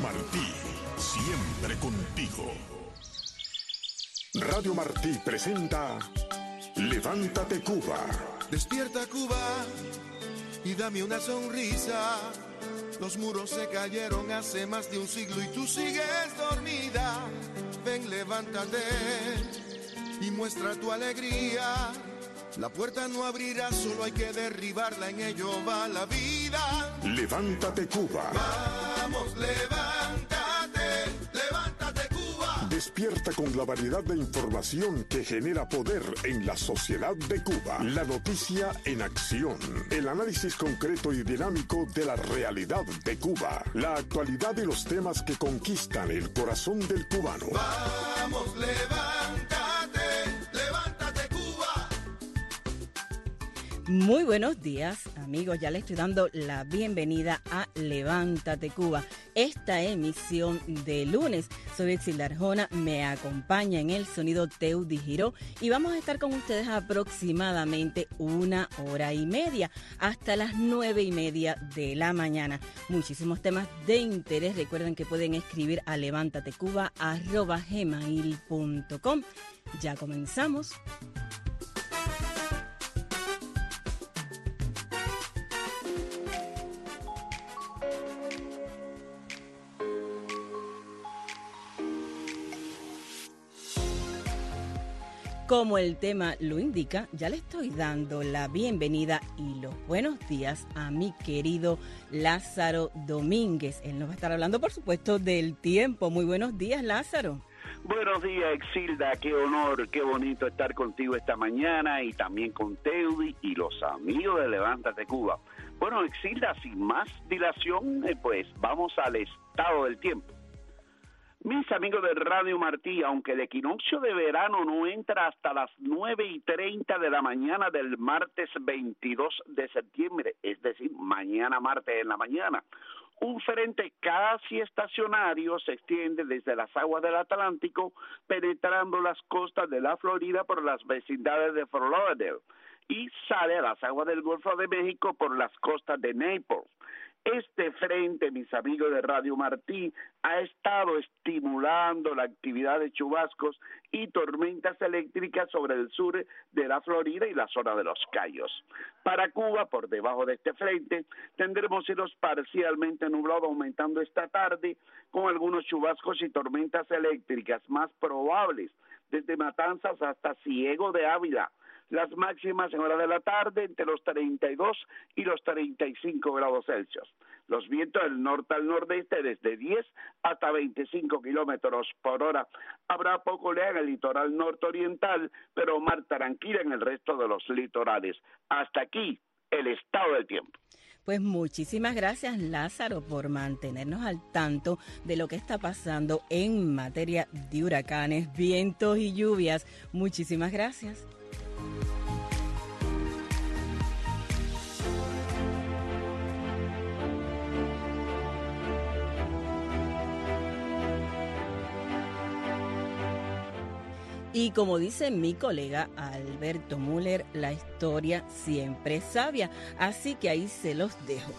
Martí, siempre contigo. Radio Martí presenta Levántate Cuba. Despierta Cuba y dame una sonrisa. Los muros se cayeron hace más de un siglo y tú sigues dormida. Ven, levántate y muestra tu alegría. La puerta no abrirá, solo hay que derribarla, en ello va la vida. Levántate Cuba. Vamos, levántate, levántate Cuba. Despierta con la variedad de información que genera poder en la sociedad de Cuba. La noticia en acción. El análisis concreto y dinámico de la realidad de Cuba. La actualidad y los temas que conquistan el corazón del cubano. Vamos, levántate, levántate Cuba. Muy buenos días, amigos. Ya le estoy dando la bienvenida a Levántate Cuba, esta emisión de lunes. Soy Exilda Arjona, me acompaña en el sonido Teudy Giró y vamos a estar con ustedes aproximadamente 1 hora y media, hasta las 9:30 de la mañana. Muchísimos temas de interés. Recuerden que pueden escribir a levantatecuba@gmail.com. Ya comenzamos. Como el tema lo indica, ya le estoy dando la bienvenida y los buenos días a mi querido Lázaro Domínguez. Él nos va a estar hablando, por supuesto, del tiempo. Muy buenos días, Lázaro. Buenos días, Exilda. Qué honor, qué bonito estar contigo esta mañana y también con Teudy y los amigos de Levántate Cuba. Bueno, Exilda, sin más dilación, pues vamos al estado del tiempo. Mis amigos de Radio Martí, aunque el equinoccio de verano no entra hasta las 9:30 de la mañana del martes 22 de septiembre, es decir, mañana martes en la mañana, un frente casi estacionario se extiende desde las aguas del Atlántico, penetrando las costas de la Florida por las vecindades de Fort Lauderdale y sale a las aguas del Golfo de México por las costas de Naples. Este frente, mis amigos de Radio Martí, ha estado estimulando la actividad de chubascos y tormentas eléctricas sobre el sur de la Florida y la zona de los Cayos. Para Cuba, por debajo de este frente, tendremos cielos parcialmente nublados aumentando esta tarde, con algunos chubascos y tormentas eléctricas más probables, desde Matanzas hasta Ciego de Ávila. Las máximas en horas de la tarde entre los 32 y los 35 grados Celsius. Los vientos del norte al nordeste desde 10 hasta 25 kilómetros por hora. Habrá poco oleaje en el litoral norte-oriental, pero mar tranquila en el resto de los litorales. Hasta aquí el estado del tiempo. Pues muchísimas gracias, Lázaro, por mantenernos al tanto de lo que está pasando en materia de huracanes, vientos y lluvias. Muchísimas gracias. Y como dice mi colega Alberto Müller, la historia siempre es sabia, así que ahí se los dejo.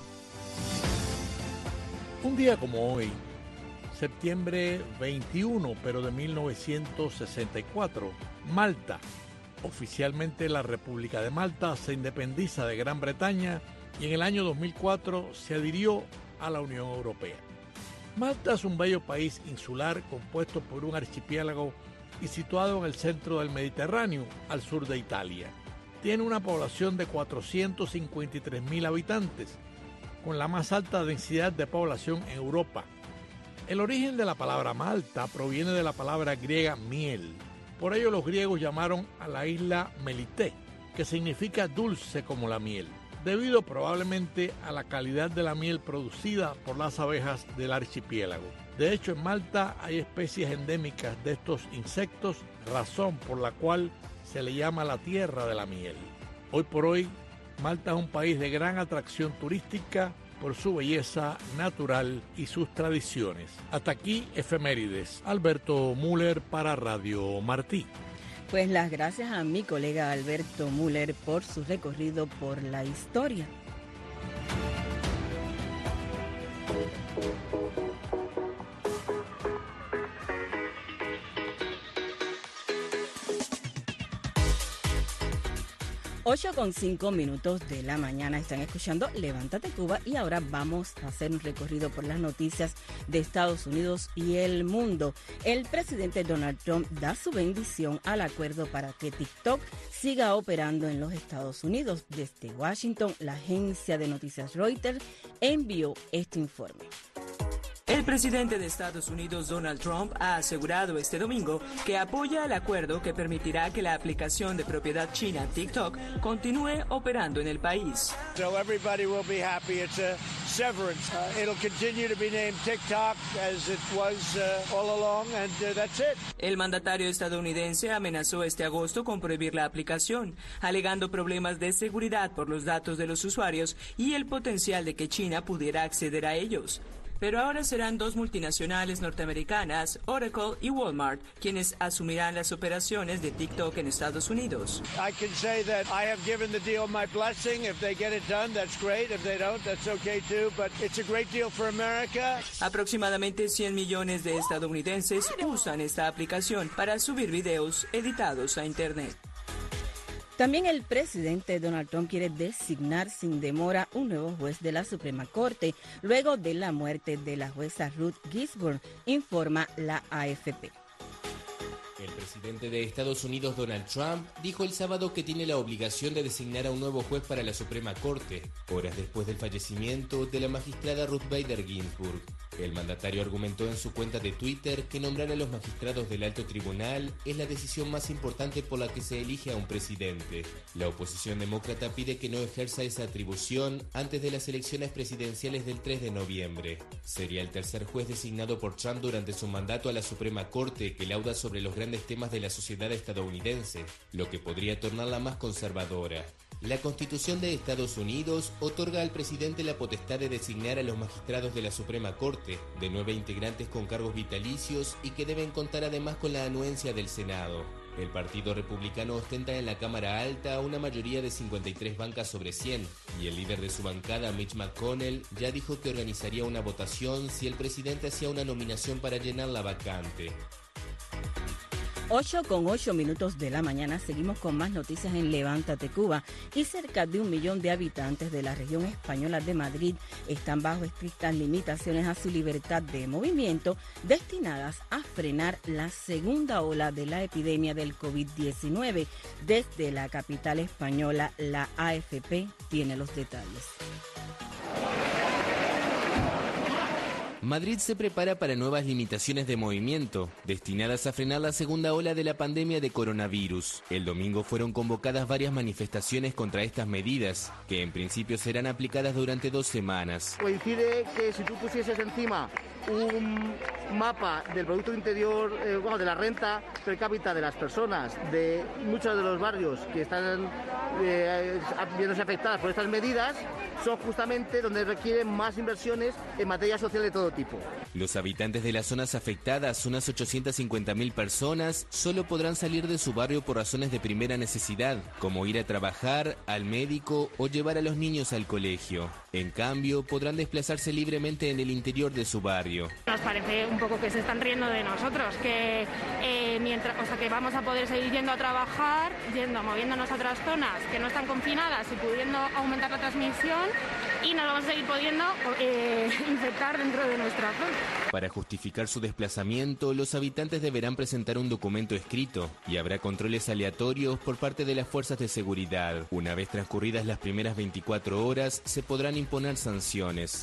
Un día como hoy, septiembre 21, pero de 1964, Malta, oficialmente la República de Malta, se independiza de Gran Bretaña y en el año 2004 se adhirió a la Unión Europea. Malta es un bello país insular compuesto por un archipiélago y situado en el centro del Mediterráneo, al sur de Italia. Tiene una población de 453.000 habitantes, con la más alta densidad de población en Europa. El origen de la palabra Malta proviene de la palabra griega miel. Por ello los griegos llamaron a la isla Melité, que significa dulce como la miel, debido probablemente a la calidad de la miel producida por las abejas del archipiélago. De hecho, en Malta hay especies endémicas de estos insectos, razón por la cual se le llama la tierra de la miel. Hoy por hoy, Malta es un país de gran atracción turística por su belleza natural y sus tradiciones. Hasta aquí, efemérides. Alberto Müller para Radio Martí. Pues las gracias a mi colega Alberto Müller por su recorrido por la historia. 8:05 de la mañana. Están escuchando Levántate Cuba y ahora vamos a hacer un recorrido por las noticias de Estados Unidos y el mundo. El presidente Donald Trump da su bendición al acuerdo para que TikTok siga operando en los Estados Unidos. Desde Washington, la agencia de noticias Reuters envió este informe. El presidente de Estados Unidos, Donald Trump, ha asegurado este domingo que apoya el acuerdo que permitirá que la aplicación de propiedad china TikTok continúe operando en el país. So everybody will be happy. It's a severance. It'll continue to be named TikTok as it was all along, and that's it. El mandatario estadounidense amenazó este agosto con prohibir la aplicación, alegando problemas de seguridad por los datos de los usuarios y el potencial de que China pudiera acceder a ellos. Pero ahora serán dos multinacionales norteamericanas, Oracle y Walmart, quienes asumirán las operaciones de TikTok en Estados Unidos. I can say that I have given the deal my blessing. If they get it done, that's great. If they don't, that's okay too. But it's a great deal for America. Aproximadamente 100 millones de estadounidenses usan esta aplicación para subir videos editados a Internet. También el presidente Donald Trump quiere designar sin demora un nuevo juez de la Suprema Corte, luego de la muerte de la jueza Ruth Ginsburg, informa la AFP. El presidente de Estados Unidos, Donald Trump, dijo el sábado que tiene la obligación de designar a un nuevo juez para la Suprema Corte, horas después del fallecimiento de la magistrada Ruth Bader Ginsburg. El mandatario argumentó en su cuenta de Twitter que nombrar a los magistrados del alto tribunal es la decisión más importante por la que se elige a un presidente. La oposición demócrata pide que no ejerza esa atribución antes de las elecciones presidenciales del 3 de noviembre. Sería el tercer juez designado por Trump durante su mandato a la Suprema Corte que lauda sobre los grandes temas de la sociedad estadounidense, lo que podría tornarla más conservadora. La Constitución de Estados Unidos otorga al presidente la potestad de designar a los magistrados de la Suprema Corte, de 9 integrantes con cargos vitalicios y que deben contar además con la anuencia del Senado. El Partido Republicano ostenta en la Cámara Alta una mayoría de 53 bancas sobre 100, y el líder de su bancada, Mitch McConnell, ya dijo que organizaría una votación si el presidente hacía una nominación para llenar la vacante. 8:08 de la mañana, seguimos con más noticias en Levántate Cuba y cerca de 1 millón de habitantes de la región española de Madrid están bajo estrictas limitaciones a su libertad de movimiento destinadas a frenar la segunda ola de la epidemia del COVID-19. Desde la capital española, la AFP tiene los detalles. Madrid se prepara para nuevas limitaciones de movimiento, destinadas a frenar la segunda ola de la pandemia de coronavirus. El domingo fueron convocadas varias manifestaciones contra estas medidas, que en principio serán aplicadas durante 2 semanas. Coincide que si tú pusieses encima un mapa del Producto Interior, de la renta per cápita de las personas, de muchos de los barrios que están viéndose afectadas por estas medidas, son justamente donde requieren más inversiones en materia social de todo tipo. Los habitantes de las zonas afectadas, unas 850.000 personas, solo podrán salir de su barrio por razones de primera necesidad, como ir a trabajar, al médico o llevar a los niños al colegio. En cambio, podrán desplazarse libremente en el interior de su barrio. Nos parece un poco que se están riendo de nosotros, que que vamos a poder seguir yendo a trabajar, moviéndonos a otras zonas que no están confinadas y pudiendo aumentar la transmisión, y nos vamos a seguir pudiendo infectar dentro de nuestra zona. Para justificar su desplazamiento, los habitantes deberán presentar un documento escrito y habrá controles aleatorios por parte de las fuerzas de seguridad. Una vez transcurridas las primeras 24 horas, se podrán imponer sanciones.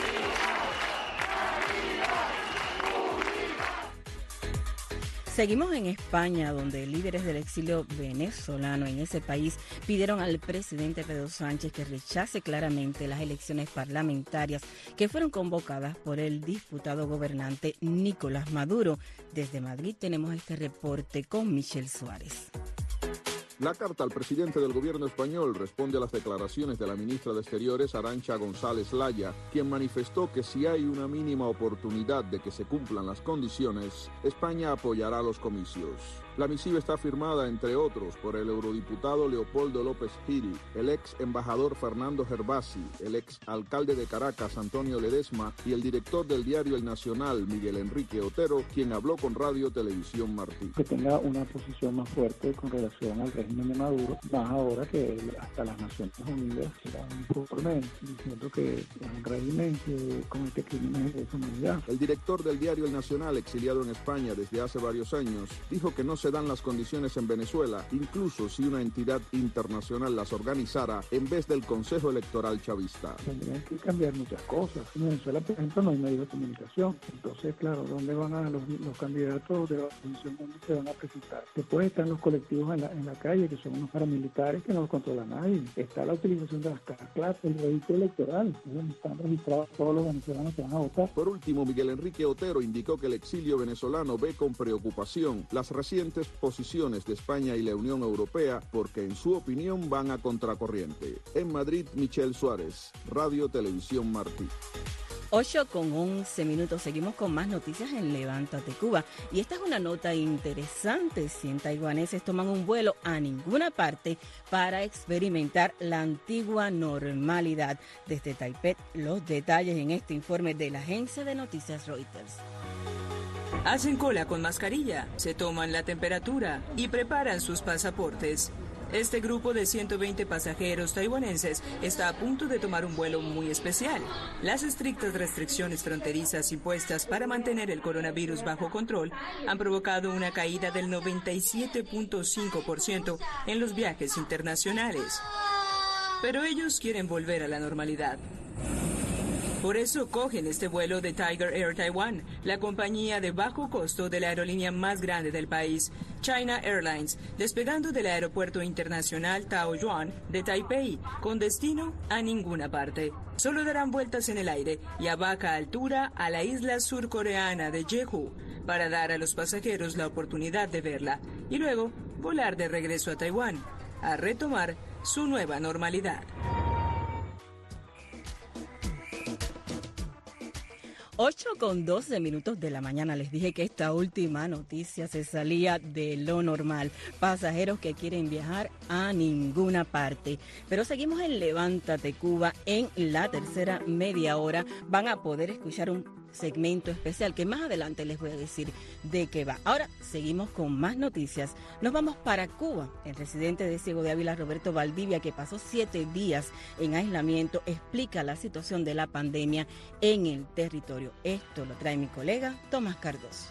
Seguimos en España, donde líderes del exilio venezolano en ese país pidieron al presidente Pedro Sánchez que rechace claramente las elecciones parlamentarias que fueron convocadas por el diputado gobernante Nicolás Maduro. Desde Madrid tenemos este reporte con Michelle Suárez. La carta al presidente del gobierno español responde a las declaraciones de la ministra de Exteriores, Arantxa González Laya, quien manifestó que si hay una mínima oportunidad de que se cumplan las condiciones, España apoyará los comicios. La misiva está firmada, entre otros, por el eurodiputado Leopoldo López Gil, el ex embajador Fernando Gervasi, el ex alcalde de Caracas, Antonio Ledesma, y el director del diario El Nacional, Miguel Enrique Otero, quien habló con Radio Televisión Martí. Que tenga una posición más fuerte con relación al régimen régimen de Maduro, más ahora que hasta las Naciones Unidas dan un informe diciendo que es un régimen que comete crímenes de humanidad. El director del diario El Nacional, exiliado en España desde hace varios años, dijo que no se dan las condiciones en Venezuela, incluso si una entidad internacional las organizara en vez del Consejo Electoral chavista. Tendrían que cambiar muchas cosas. En Venezuela, por ejemplo, no hay medios de comunicación. Entonces, claro, ¿dónde van a los candidatos de la oposición? ¿Dónde se van a presentar? Después están los colectivos en la calle, que son unos paramilitares que no los controla nadie. Está la utilización de las cartas, el registro electoral, donde están registrados todos los venezolanos que van a votar. Por último, Miguel Enrique Otero indicó que el exilio venezolano ve con preocupación las recientes posiciones de España y la Unión Europea, porque en su opinión van a contracorriente. En Madrid, Michelle Suárez, Radio Televisión Martí. 8:11. Seguimos con más noticias en Levántate Cuba. Y esta es una nota interesante. 100 taiwaneses toman un vuelo a ninguna parte para experimentar la antigua normalidad. Desde Taipei, los detalles en este informe de la agencia de noticias Reuters. Hacen cola con mascarilla, se toman la temperatura y preparan sus pasaportes. Este grupo de 120 pasajeros taiwaneses está a punto de tomar un vuelo muy especial. Las estrictas restricciones fronterizas impuestas para mantener el coronavirus bajo control han provocado una caída del 97.5% en los viajes internacionales. Pero ellos quieren volver a la normalidad. Por eso cogen este vuelo de Tiger Air Taiwan, la compañía de bajo costo de la aerolínea más grande del país, China Airlines, despegando del aeropuerto internacional Taoyuan de Taipei, con destino a ninguna parte. Solo darán vueltas en el aire y a baja altura a la isla surcoreana de Jeju, para dar a los pasajeros la oportunidad de verla, y luego volar de regreso a Taiwán, a retomar su nueva normalidad. 8:12 de la mañana. Les dije que esta última noticia se salía de lo normal. Pasajeros que quieren viajar a ninguna parte. Pero seguimos en Levántate Cuba. En la tercera media hora van a poder escuchar un segmento especial que más adelante les voy a decir de qué va. Ahora seguimos con más noticias. Nos vamos para Cuba. El residente de Ciego de Ávila, Roberto Valdivia, que pasó 7 días en aislamiento, explica la situación de la pandemia en el territorio. Esto lo trae mi colega Tomás Cardoso.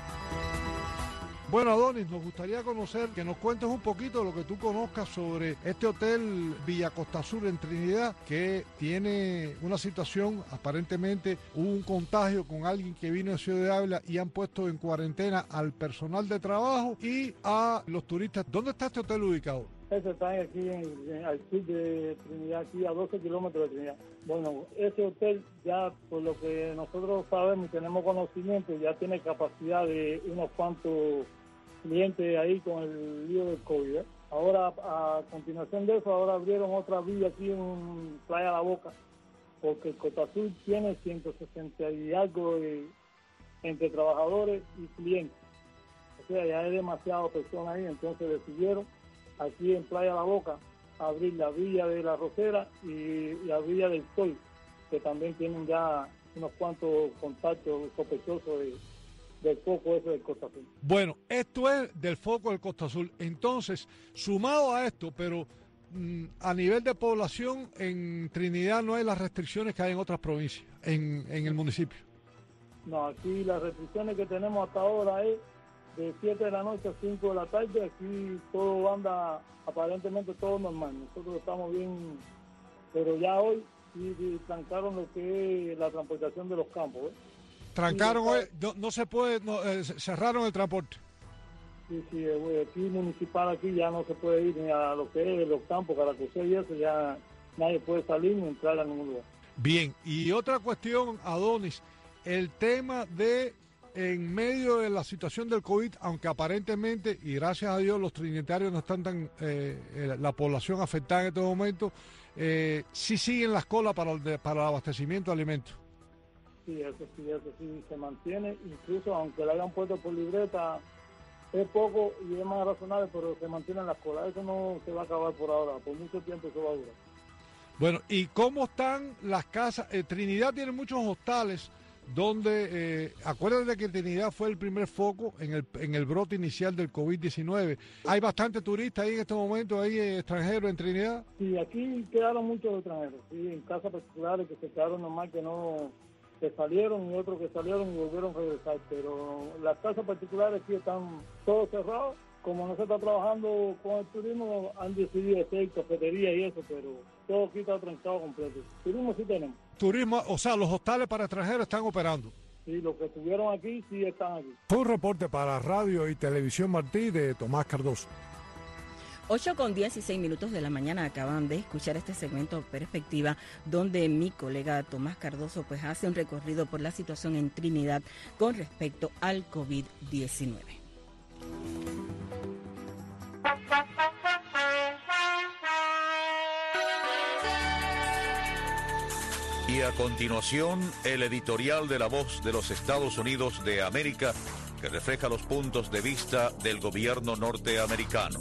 Bueno, Adonis, nos gustaría conocer, que nos cuentes un poquito de lo que tú conozcas sobre este hotel Villa Costa Sur en Trinidad, que tiene una situación, aparentemente hubo un contagio con alguien que vino de Ciudad de Ávila y han puesto en cuarentena al personal de trabajo y a los turistas. ¿Dónde está este hotel ubicado? Ese está aquí al sur de Trinidad, aquí a 12 kilómetros de Trinidad. Bueno, ese hotel ya, por lo que nosotros sabemos y tenemos conocimiento, ya tiene capacidad de unos cuantos clientes ahí con el lío del COVID. Ahora, a continuación de eso, ahora abrieron otra villa aquí en Playa La Boca, porque el Costa Azul tiene 160 y algo entre trabajadores y clientes. O sea, ya hay demasiadas personas ahí, entonces decidieron aquí en Playa La Boca abrir la Villa de la Rosera y la Villa del Sol, que también tienen ya unos cuantos contactos sospechosos del foco ese del Costa Azul. Bueno, esto es del foco del Costa Azul. Entonces, sumado a esto, pero a nivel de población, en Trinidad no hay las restricciones que hay en otras provincias, en el municipio. No, aquí las restricciones que tenemos hasta ahora es de 7 de la noche a 5 de la tarde. Aquí todo anda, aparentemente todo normal. Nosotros estamos bien, pero ya hoy sí trancaron lo que es la transportación de los campos. Trancaron hoy, no se puede, cerraron el transporte. Sí, aquí municipal aquí ya no se puede ir ni a lo que es los campos, Caracosé y eso, ya nadie puede salir ni entrar a ningún lugar. Bien, y otra cuestión, Adonis, el tema de en medio de la situación del COVID, aunque aparentemente, y gracias a Dios, los trinitarios no están tan, la población afectada en este momento, sí siguen las colas para el abastecimiento de alimentos. Sí, eso sí se mantiene, incluso aunque le hayan puesto por libreta, es poco y es más razonable, pero se mantienen las colas. Eso no se va a acabar por ahora, por mucho tiempo eso va a durar. Bueno, ¿y cómo están las casas? Trinidad tiene muchos hostales donde, acuérdate que Trinidad fue el primer foco en el brote inicial del COVID-19. ¿Hay bastante turistas ahí en este momento, hay extranjeros en Trinidad? Sí, aquí quedaron muchos extranjeros, sí, en casas particulares que se quedaron nomás que salieron y otros que salieron y volvieron a regresar, pero las casas particulares sí están todos cerrados. Como no se está trabajando con el turismo, han decidido hacer cafetería y eso, pero todo aquí está trancado completo. Turismo sí tenemos. Turismo, o sea, los hostales para extranjeros están operando. Sí, los que estuvieron aquí sí están aquí. Fue un reporte para Radio y Televisión Martí de Tomás Cardoso. 8:16 de la mañana acaban de escuchar este segmento Perspectiva, donde mi colega Tomás Cardoso pues hace un recorrido por la situación en Trinidad con respecto al COVID-19. Y a continuación, el editorial de La Voz de los Estados Unidos de América, que refleja los puntos de vista del gobierno norteamericano.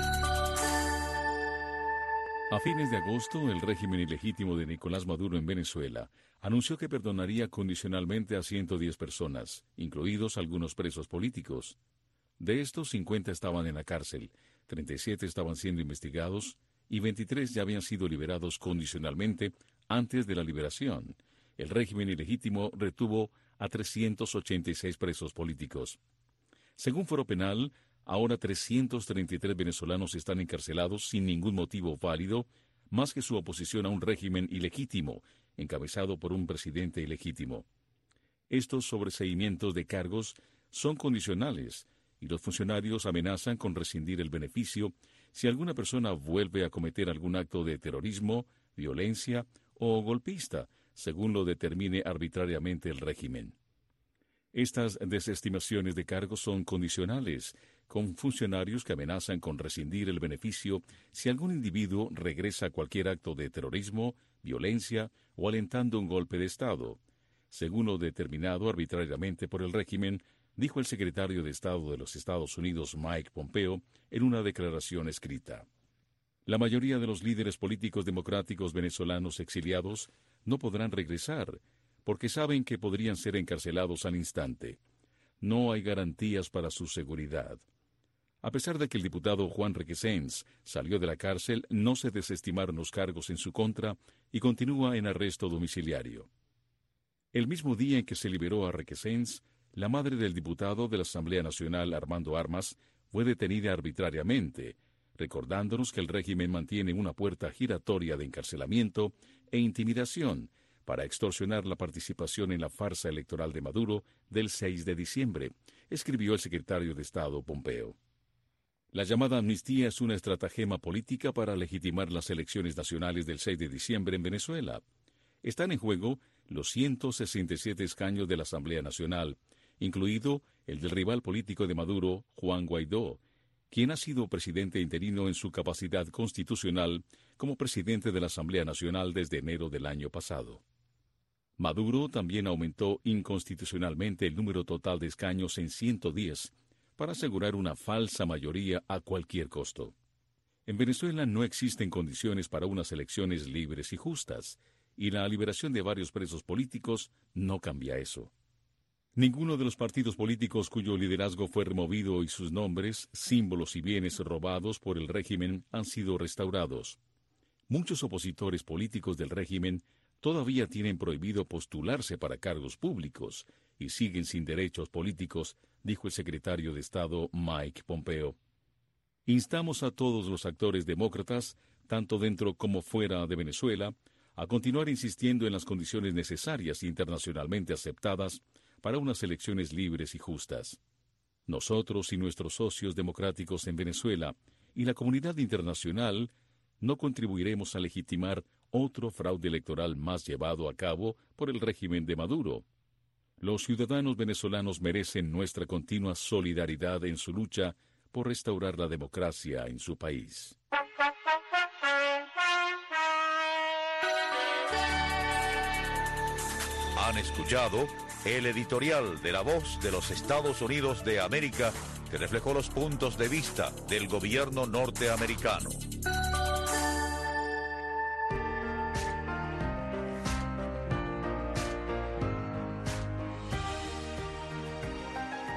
A fines de agosto, el régimen ilegítimo de Nicolás Maduro en Venezuela anunció que perdonaría condicionalmente a 110 personas, incluidos algunos presos políticos. De estos, 50 estaban en la cárcel, 37 estaban siendo investigados y 23 ya habían sido liberados condicionalmente antes de la liberación. El régimen ilegítimo retuvo a 386 presos políticos. Según Foro Penal, ahora 333 venezolanos están encarcelados sin ningún motivo válido, más que su oposición a un régimen ilegítimo, encabezado por un presidente ilegítimo. Estos sobreseimientos de cargos son condicionales, y los funcionarios amenazan con rescindir el beneficio si alguna persona vuelve a cometer algún acto de terrorismo, violencia o golpista, según lo determine arbitrariamente el régimen. Estas desestimaciones de cargos son condicionales, con funcionarios que amenazan con rescindir el beneficio si algún individuo regresa a cualquier acto de terrorismo, violencia o alentando un golpe de Estado, según lo determinado arbitrariamente por el régimen, dijo el secretario de Estado de los Estados Unidos, Mike Pompeo, en una declaración escrita. La mayoría de los líderes políticos democráticos venezolanos exiliados no podrán regresar, porque saben que podrían ser encarcelados al instante. No hay garantías para su seguridad. A pesar de que el diputado Juan Requesens salió de la cárcel, no se desestimaron los cargos en su contra y continúa en arresto domiciliario. El mismo día en que se liberó a Requesens, la madre del diputado de la Asamblea Nacional, Armando Armas, fue detenida arbitrariamente, recordándonos que el régimen mantiene una puerta giratoria de encarcelamiento e intimidación para extorsionar la participación en la farsa electoral de Maduro del 6 de diciembre, escribió el secretario de Estado Pompeo. La llamada amnistía es una estratagema política para legitimar las elecciones nacionales del 6 de diciembre en Venezuela. Están en juego los 167 escaños de la Asamblea Nacional, incluido el del rival político de Maduro, Juan Guaidó, quien ha sido presidente interino en su capacidad constitucional como presidente de la Asamblea Nacional desde enero del año pasado. Maduro también aumentó inconstitucionalmente el número total de escaños en 110 para asegurar una falsa mayoría a cualquier costo. En Venezuela no existen condiciones para unas elecciones libres y justas, y la liberación de varios presos políticos no cambia eso. Ninguno de los partidos políticos cuyo liderazgo fue removido y sus nombres, símbolos y bienes robados por el régimen han sido restaurados. Muchos opositores políticos del régimen todavía tienen prohibido postularse para cargos públicos y siguen sin derechos políticos, dijo el secretario de Estado Mike Pompeo. Instamos a todos los actores demócratas, tanto dentro como fuera de Venezuela, a continuar insistiendo en las condiciones necesarias e internacionalmente aceptadas para unas elecciones libres y justas. Nosotros y nuestros socios democráticos en Venezuela y la comunidad internacional no contribuiremos a legitimar otro fraude electoral más llevado a cabo por el régimen de Maduro. Los ciudadanos venezolanos merecen nuestra continua solidaridad en su lucha por restaurar la democracia en su país. Han escuchado el editorial de La Voz de los Estados Unidos de América, que reflejó los puntos de vista del gobierno norteamericano.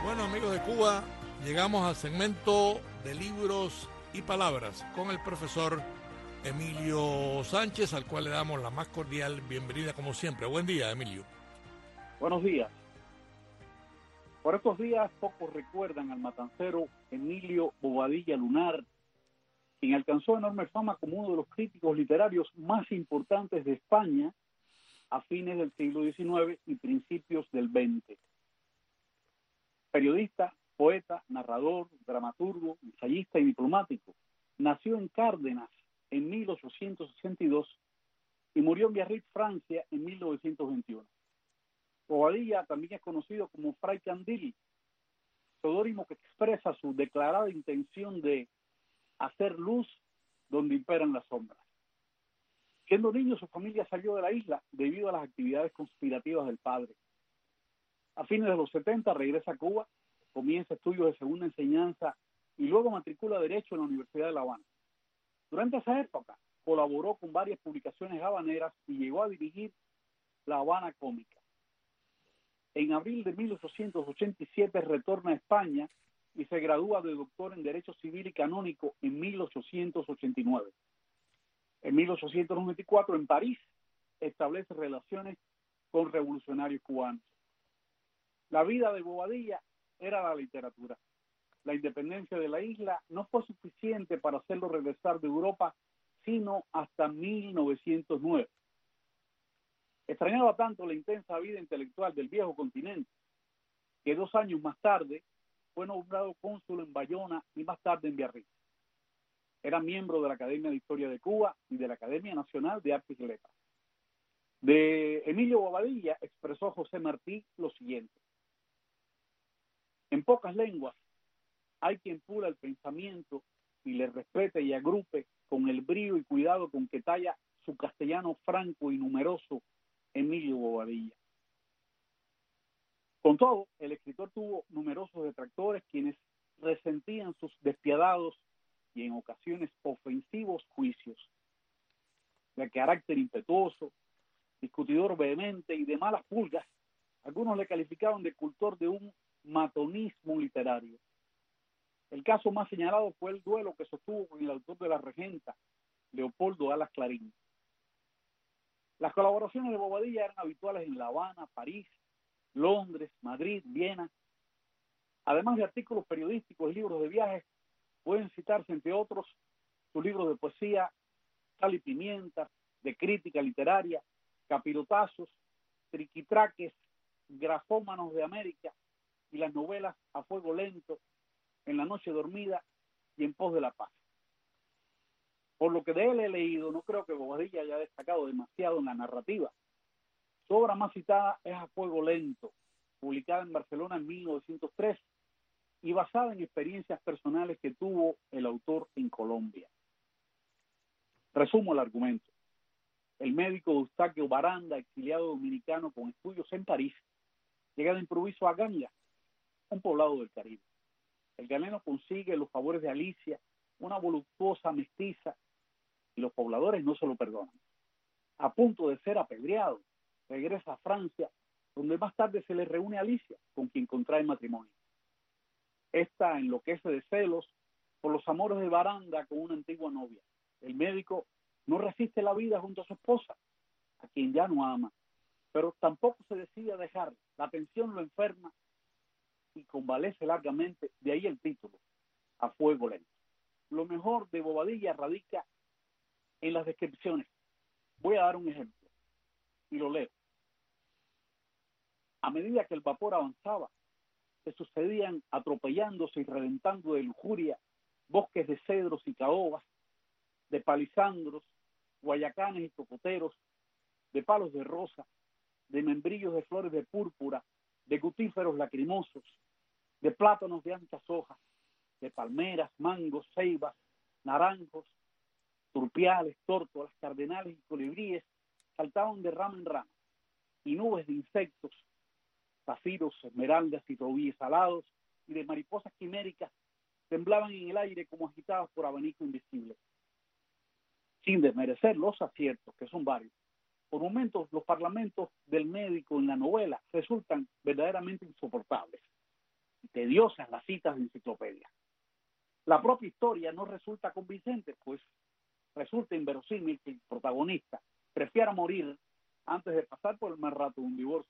Bueno, amigos de Cuba, llegamos al segmento de libros y palabras con el profesor Emilio Sánchez, al cual le damos la más cordial bienvenida como siempre. Buen día, Emilio. Buenos días. Por estos días pocos recuerdan al matancero Emilio Bobadilla Lunar, quien alcanzó enorme fama como uno de los críticos literarios más importantes de España a fines del siglo XIX y principios del XX. Periodista, poeta, narrador, dramaturgo, ensayista y diplomático, nació en Cárdenas en 1862 y murió en Biarritz, Francia, en 1921. Bobadilla también es conocido como Fray Candil, seudónimo que expresa su declarada intención de hacer luz donde imperan las sombras. Siendo niño, su familia salió de la isla debido a las actividades conspirativas del padre. A fines de los 70 regresa a Cuba, comienza estudios de segunda enseñanza y luego matricula Derecho en la Universidad de La Habana. Durante esa época colaboró con varias publicaciones habaneras y llegó a dirigir La Habana Cómica. En abril de 1887 retorna a España y se gradúa de doctor en Derecho Civil y Canónico en 1889. En 1894, en París, establece relaciones con revolucionarios cubanos. La vida de Bobadilla era la literatura. La independencia de la isla no fue suficiente para hacerlo regresar de Europa, sino hasta 1909. Extrañaba tanto la intensa vida intelectual del viejo continente, que 2 años más tarde fue nombrado cónsul en Bayona y más tarde en Biarritz. Era miembro de la Academia de Historia de Cuba y de la Academia Nacional de Artes y Letras. De Emilio Bobadilla expresó José Martí lo siguiente: en pocas lenguas hay quien pula el pensamiento y le respete y agrupe con el brío y cuidado con que talla su castellano franco y numeroso Emilio Bobadilla. Con todo, el escritor tuvo numerosos detractores quienes resentían sus despiadados y en ocasiones ofensivos juicios. De carácter impetuoso, discutidor vehemente y de malas pulgas, algunos le calificaban de cultor de un matonismo literario. El caso más señalado fue el duelo que sostuvo con el autor de La Regenta, Leopoldo Alas Clarín. Las colaboraciones de Bobadilla eran habituales en La Habana, París, Londres, Madrid, Viena. Además de artículos periodísticos y libros de viajes, pueden citarse, entre otros, sus libros de poesía, Sal y Pimienta, de crítica literaria, Capirotazos, Triquitraques, Grafómanos de América y las novelas A Fuego Lento, En la Noche Dormida y En Pos de la Paz. Por lo que de él he leído, no creo que Bobadilla haya destacado demasiado en la narrativa. Su obra más citada es A Fuego Lento, publicada en Barcelona en 1903 y basada en experiencias personales que tuvo el autor en Colombia. Resumo el argumento. El médico Eustaquio Baranda, exiliado dominicano con estudios en París, llega de improviso a Ganga, un poblado del Caribe. El galeno consigue los favores de Alicia, una voluptuosa mestiza, y los pobladores no se lo perdonan. A punto de ser apedreado, regresa a Francia, donde más tarde se le reúne a Alicia, con quien contrae matrimonio. Esta enloquece de celos por los amores de Baranda con una antigua novia. El médico no resiste la vida junto a su esposa, a quien ya no ama, pero tampoco se decide a dejarla. La tensión lo enferma y convalece largamente, de ahí el título, A Fuego Lento. Lo mejor de Bobadilla radica en las descripciones. Voy a dar un ejemplo y lo leo. A medida que el vapor avanzaba, se sucedían atropellándose y reventando de lujuria bosques de cedros y caobas, de palisandros, guayacanes y cocoteros, de palos de rosa, de membrillos de flores de púrpura, de gutíferos lacrimosos, de plátanos de anchas hojas, de palmeras, mangos, ceibas, naranjos, turpiales, tórtolas, cardenales y colibríes saltaban de rama en rama, y nubes de insectos, zafiros, esmeraldas y rubíes alados, y de mariposas quiméricas temblaban en el aire como agitadas por abanico invisible. Sin desmerecer los aciertos, que son varios, por momentos los parlamentos del médico en la novela resultan verdaderamente insoportables. tediosas las citas de enciclopedia. La propia historia no resulta convincente, pues resulta inverosímil que el protagonista prefiera morir antes de pasar por el mal rato de un divorcio.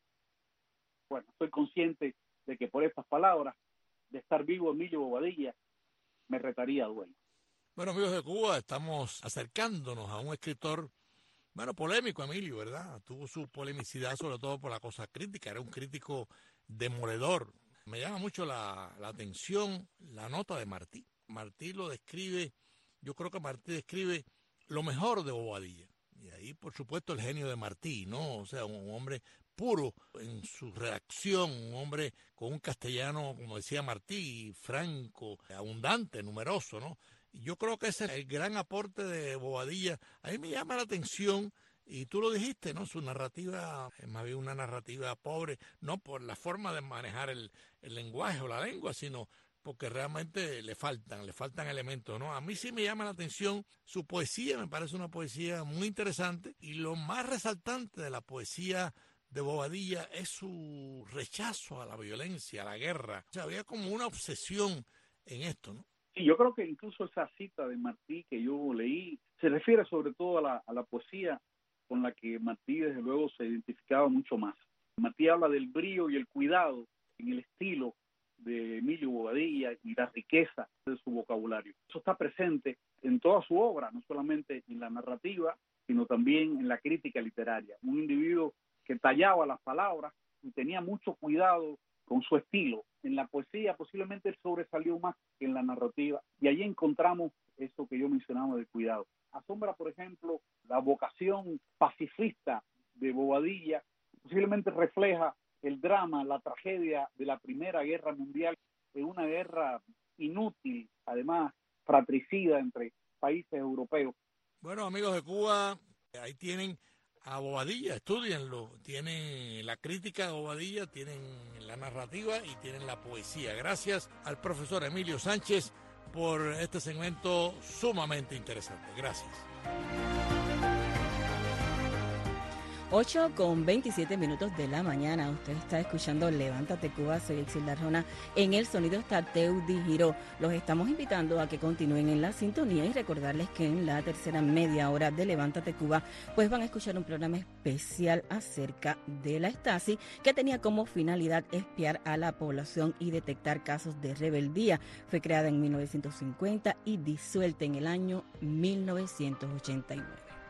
Bueno, estoy consciente de que por estas palabras, de estar vivo Emilio Bobadilla, me retaría a duelo. Bueno, amigos de Cuba, estamos acercándonos a un escritor, bueno, polémico, Emilio, ¿verdad? Tuvo su polemicidad sobre todo por la cosa crítica, era un crítico demoledor. Me llama mucho la atención la nota de Martí. Martí lo describe, yo creo que Martí describe lo mejor de Bobadilla. Y ahí, por supuesto, el genio de Martí, ¿no? O sea, un hombre puro en su redacción, un hombre con un castellano, como decía Martí, franco, abundante, numeroso, ¿no? Y yo creo que ese es el gran aporte de Bobadilla. A mí me llama la atención, y tú lo dijiste, ¿no? Su narrativa es más bien una narrativa pobre, no por la forma de manejar el lenguaje o la lengua, sino porque realmente le faltan elementos, ¿no? A mí sí me llama la atención su poesía, me parece una poesía muy interesante, y lo más resaltante de la poesía de Bobadilla es su rechazo a la violencia, a la guerra. O sea, había como una obsesión en esto, ¿no? Sí, yo creo que incluso esa cita de Martí que yo leí se refiere sobre todo a la poesía con la que Martí desde luego se identificaba mucho más. Martí habla del brío y el cuidado en el estilo de Emilio Bobadilla y la riqueza de su vocabulario. Eso está presente en toda su obra, no solamente en la narrativa, sino también en la crítica literaria. Un individuo que tallaba las palabras y tenía mucho cuidado con su estilo. En la poesía posiblemente él sobresalió más que en la narrativa, y allí encontramos eso que yo mencionaba del cuidado. Asombra, por ejemplo, la vocación pacifista de Bobadilla, posiblemente refleja el drama, la tragedia de la Primera Guerra Mundial, de una guerra inútil, además fratricida entre países europeos. Bueno, amigos de Cuba, ahí tienen a Bobadilla, estudienlo, tienen la crítica de Bobadilla, tienen la narrativa y tienen la poesía. Gracias al profesor Emilio Sánchez por este segmento sumamente interesante. Gracias. 8:27 de la mañana. Usted está escuchando Levántate Cuba. Soy Exilda Arjona. En el sonido está Teudi Giró. Los estamos invitando a que continúen en la sintonía y recordarles que en la tercera media hora de Levántate Cuba pues van a escuchar un programa especial acerca de la Stasi, que tenía como finalidad espiar a la población y detectar casos de rebeldía. Fue creada en 1950 y disuelta en el año 1989.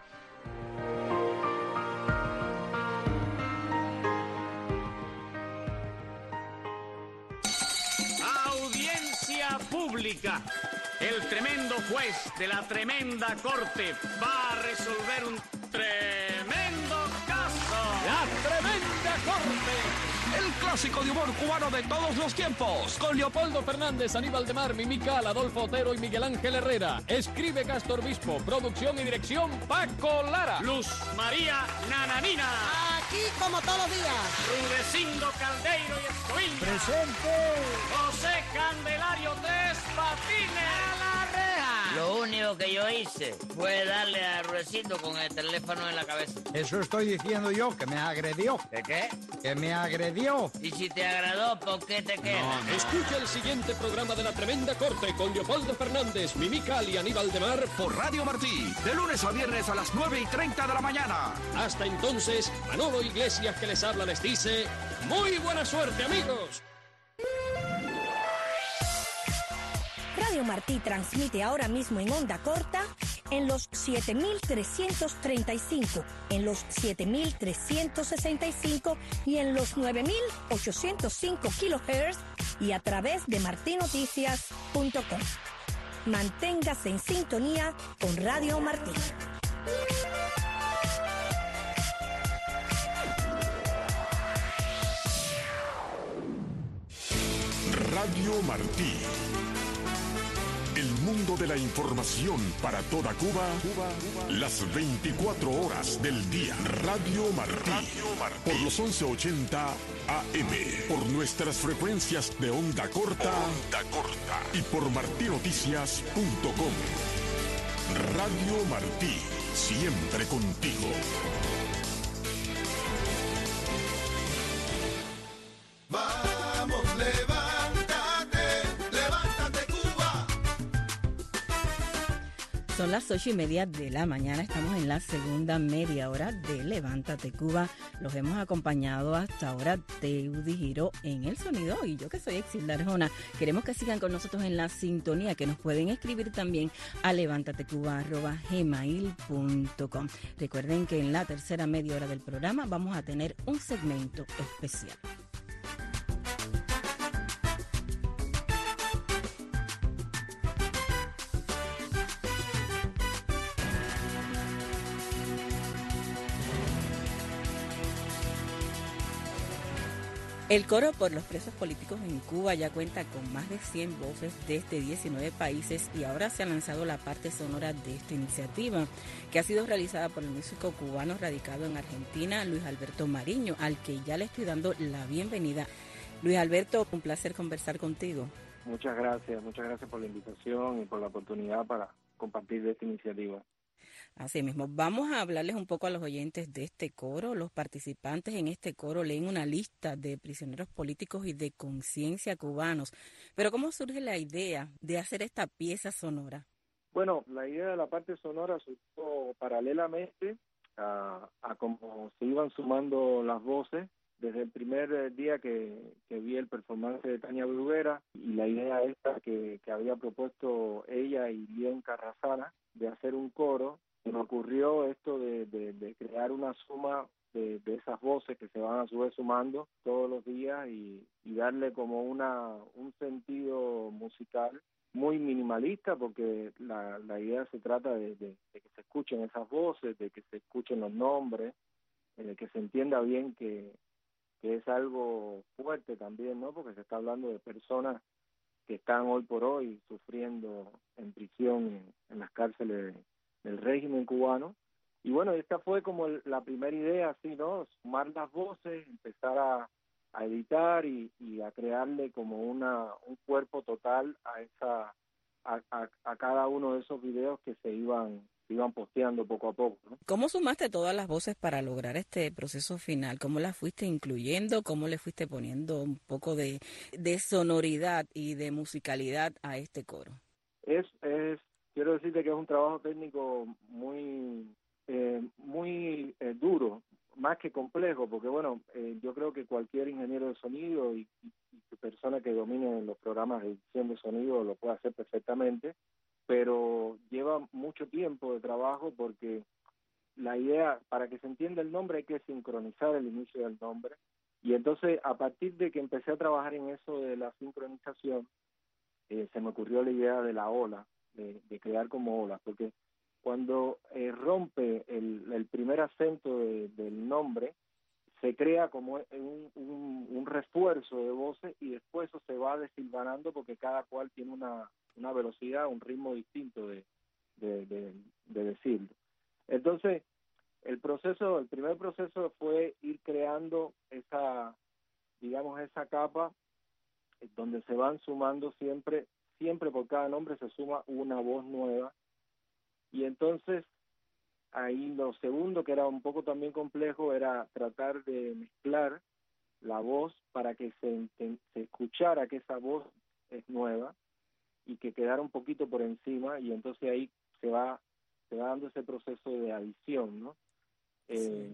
Pública. El tremendo juez de la tremenda corte va a resolver un tremendo caso. La tremenda corte. El clásico de humor cubano de todos los tiempos. Con Leopoldo Fernández, Aníbal de Mar, Mimical, Adolfo Otero y Miguel Ángel Herrera. Escribe Castor Bispo. Producción y dirección Paco Lara. Luz María Nananina. Aquí como todos los días. Rudecindo Caldeiro y Escoín. Presente. José Candelario Tres Patines. A la reja. Lo único que yo hice fue darle a Rudecindo con el teléfono en la cabeza. Eso estoy diciendo yo, que me agredió. ¿De qué? Que me agredió. Y si te agradó, ¿por qué te quedas? No. Escucha el siguiente programa de La Tremenda Corte con Leopoldo Fernández, Mimical y Aníbal de Mar por Radio Martí, de lunes a viernes a las 9:30 de la mañana. Hasta entonces, Manolo Iglesias que les habla les dice, ¡muy buena suerte, amigos! Radio Martí transmite ahora mismo en onda corta en los 7.335, en los 7.365 y en los 9.805 kHz y a través de martinoticias.com. Manténgase en sintonía con Radio Martí. Radio Martí. El mundo de la información para toda Cuba, las 24 horas del día. Radio Martí. Por los 1180 AM. Por nuestras frecuencias de onda corta. Y por martinoticias.com. Radio Martí. Siempre contigo. Vamos, levanta. Son las 8:30 de la mañana, estamos en la segunda media hora de Levántate Cuba. Los hemos acompañado hasta ahora Teudy Giró en el sonido y yo que soy Exilda Arjona. Queremos que sigan con nosotros en la sintonía, que nos pueden escribir también a levantatecuba@gmail.com. Recuerden que en la tercera media hora del programa vamos a tener un segmento especial. El coro por los presos políticos en Cuba ya cuenta con más de 100 voces desde 19 países y ahora se ha lanzado la parte sonora de esta iniciativa, que ha sido realizada por el músico cubano radicado en Argentina, Luis Alberto Mariño, al que ya le estoy dando la bienvenida. Luis Alberto, un placer conversar contigo. Muchas gracias por la invitación y por la oportunidad para compartir de esta iniciativa. Así mismo, vamos a hablarles un poco a los oyentes de este coro. Los participantes en este coro leen una lista de prisioneros políticos y de conciencia cubanos. Pero ¿cómo surge la idea de hacer esta pieza sonora? Bueno, la idea de la parte sonora surgió paralelamente a cómo se iban sumando las voces desde el primer día que vi el performance de Tania Bruguera, y la idea esta que había propuesto ella y Lien Carrasana de hacer un coro. Se me ocurrió esto de crear una suma de esas voces que se van a su vez sumando todos los días y darle como un sentido musical muy minimalista, porque la idea se trata de que se escuchen esas voces, de que se escuchen los nombres, de que se entienda bien que es algo fuerte también, ¿no? Porque se está hablando de personas que están hoy por hoy sufriendo en prisión en las cárceles del régimen cubano. Y bueno, esta fue como la primera idea, así, ¿no? Sumar las voces, empezar a editar y a crearle como un cuerpo total a cada uno de esos videos que se iban posteando poco a poco, ¿no? ¿Cómo sumaste todas las voces para lograr este proceso final? ¿Cómo las fuiste incluyendo? ¿Cómo le fuiste poniendo un poco de sonoridad y de musicalidad a este coro? Quiero decirte que es un trabajo técnico muy duro, más que complejo, porque bueno, yo creo que cualquier ingeniero de sonido y persona que domine los programas de edición de sonido lo puede hacer perfectamente, pero lleva mucho tiempo de trabajo, porque la idea, para que se entienda el nombre, hay que sincronizar el inicio del nombre, y entonces a partir de que empecé a trabajar en eso de la sincronización, se me ocurrió la idea de la ola, de crear como olas, porque cuando rompe el primer acento del nombre, se crea como un refuerzo de voces, y después eso se va desilvanando porque cada cual tiene una velocidad, un ritmo distinto de decirlo. Entonces, el primer proceso fue ir creando esa capa donde se van sumando siempre por cada nombre se suma una voz nueva, y entonces ahí lo segundo, que era un poco también complejo, era tratar de mezclar la voz para que se escuchara que esa voz es nueva y que quedara un poquito por encima, y entonces ahí se va dando ese proceso de adición, ¿no? Sí.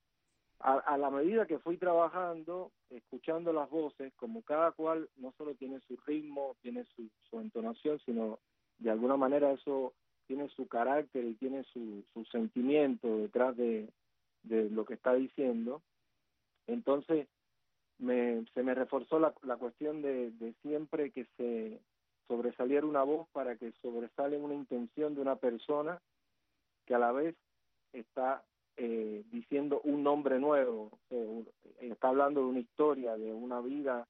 A la medida que fui trabajando, escuchando las voces, como cada cual no solo tiene su ritmo, tiene su entonación, sino de alguna manera eso tiene su carácter y tiene su sentimiento detrás de lo que está diciendo. Entonces se me reforzó la cuestión de siempre que se sobresaliera una voz, para que sobresale una intención de una persona que a la vez está diciendo un nombre nuevo, está hablando de una historia, de una vida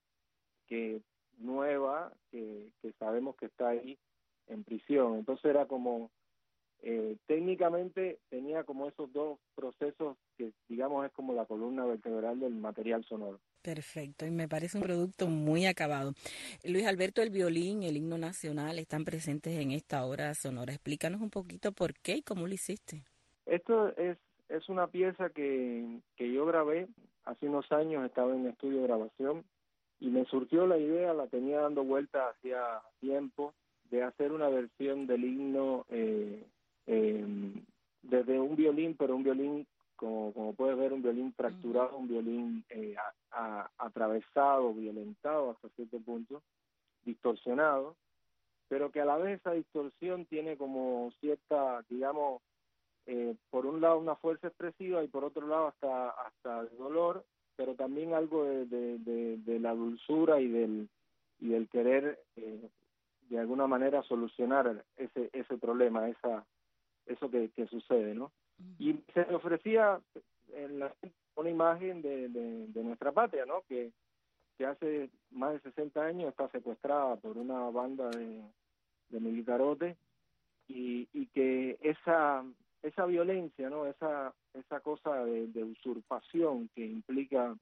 nueva que sabemos que está ahí en prisión. Entonces era como técnicamente tenía como esos dos procesos que digamos es como la columna vertebral del material sonoro. Perfecto, y me parece un producto muy acabado. Luis Alberto, el violín, el himno nacional están presentes en esta obra sonora. Explícanos un poquito por qué y cómo lo hiciste. Esto es una pieza que yo grabé hace unos años, estaba en estudio de grabación y me surgió la idea, la tenía dando vuelta hacía tiempo, de hacer una versión del himno desde un violín, pero un violín, como puedes ver, un violín fracturado, un violín atravesado, violentado hasta cierto punto, distorsionado, pero que a la vez esa distorsión tiene como cierta, digamos, por un lado una fuerza expresiva y por otro lado hasta el dolor, pero también algo de la dulzura y del querer de alguna manera solucionar ese problema, eso que sucede, ¿no? Y se me ofrecía una imagen de nuestra patria, ¿no? Que hace más de 60 años está secuestrada por una banda de militarotes y que esa violencia, ¿no? Esa cosa de usurpación que implica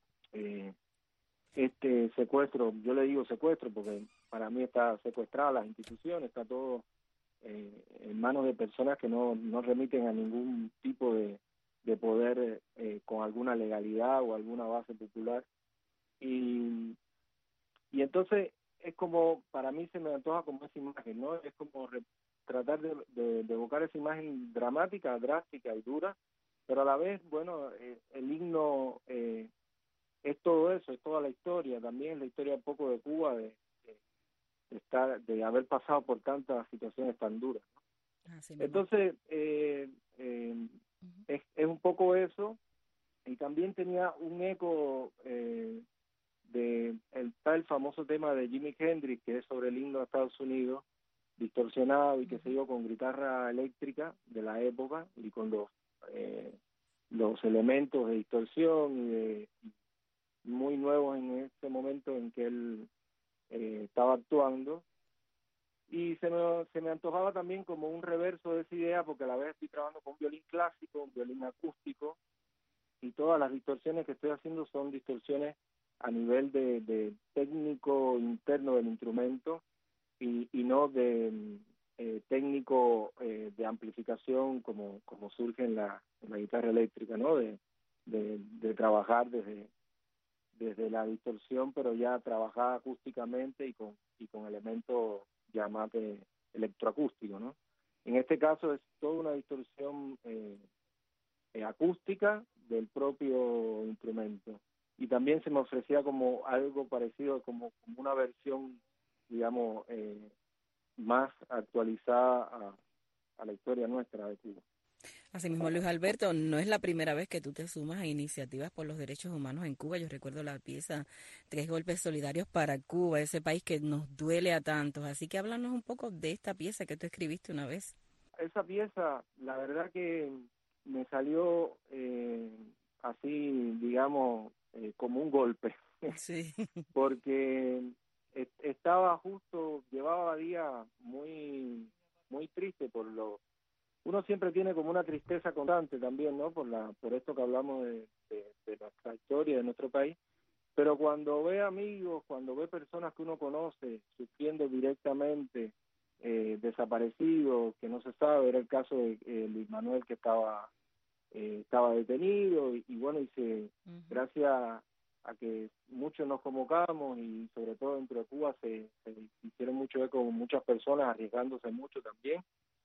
este secuestro, yo le digo secuestro porque para mí está secuestrada las instituciones, está todo en manos de personas que no remiten a ningún tipo de poder con alguna legalidad o alguna base popular. Y entonces es como, para mí se me antoja como esa imagen, ¿no? Es como tratar de evocar esa imagen dramática, drástica y dura, pero a la vez, bueno, el himno es todo eso, es toda la historia, también es la historia un poco de Cuba, de haber pasado por tantas situaciones tan duras, ¿no? Entonces, es un poco eso, y también tenía un eco está el famoso tema de Jimi Hendrix, que es sobre el himno de Estados Unidos, distorsionado y que se dio con guitarra eléctrica de la época y con los elementos de distorsión y muy nuevos en ese momento en que él estaba actuando. Y se me antojaba también como un reverso de esa idea, porque a la vez estoy trabajando con un violín clásico, un violín acústico, y todas las distorsiones que estoy haciendo son distorsiones a nivel de técnico interno del instrumento y no de técnico de amplificación como surge en la guitarra eléctrica, ¿no? De trabajar desde la distorsión, pero ya trabajada acústicamente y con elementos ya más electroacústicos, ¿no? En este caso es toda una distorsión acústica del propio instrumento. Y también se me ofrecía como algo parecido, como una versión, digamos, más actualizada a la historia nuestra de Cuba. Asimismo, Luis Alberto, no es la primera vez que tú te sumas a iniciativas por los derechos humanos en Cuba. Yo recuerdo la pieza 3 golpes solidarios para Cuba, ese país que nos duele a tantos. Así que háblanos un poco de esta pieza que tú escribiste una vez. Esa pieza, la verdad que me salió así, digamos, como un golpe. Sí. Porque estaba justo, llevaba días muy triste uno siempre tiene como una tristeza constante también, ¿no? Por esto que hablamos de nuestra historia, de nuestro país. Pero cuando ve amigos, cuando ve personas que uno conoce sufriendo directamente, desaparecidos, que no se sabe, era el caso de Luis Manuel, que estaba detenido y bueno, gracias a que muchos nos convocamos y sobre todo dentro de Cuba se hicieron mucho eco con muchas personas arriesgándose mucho también,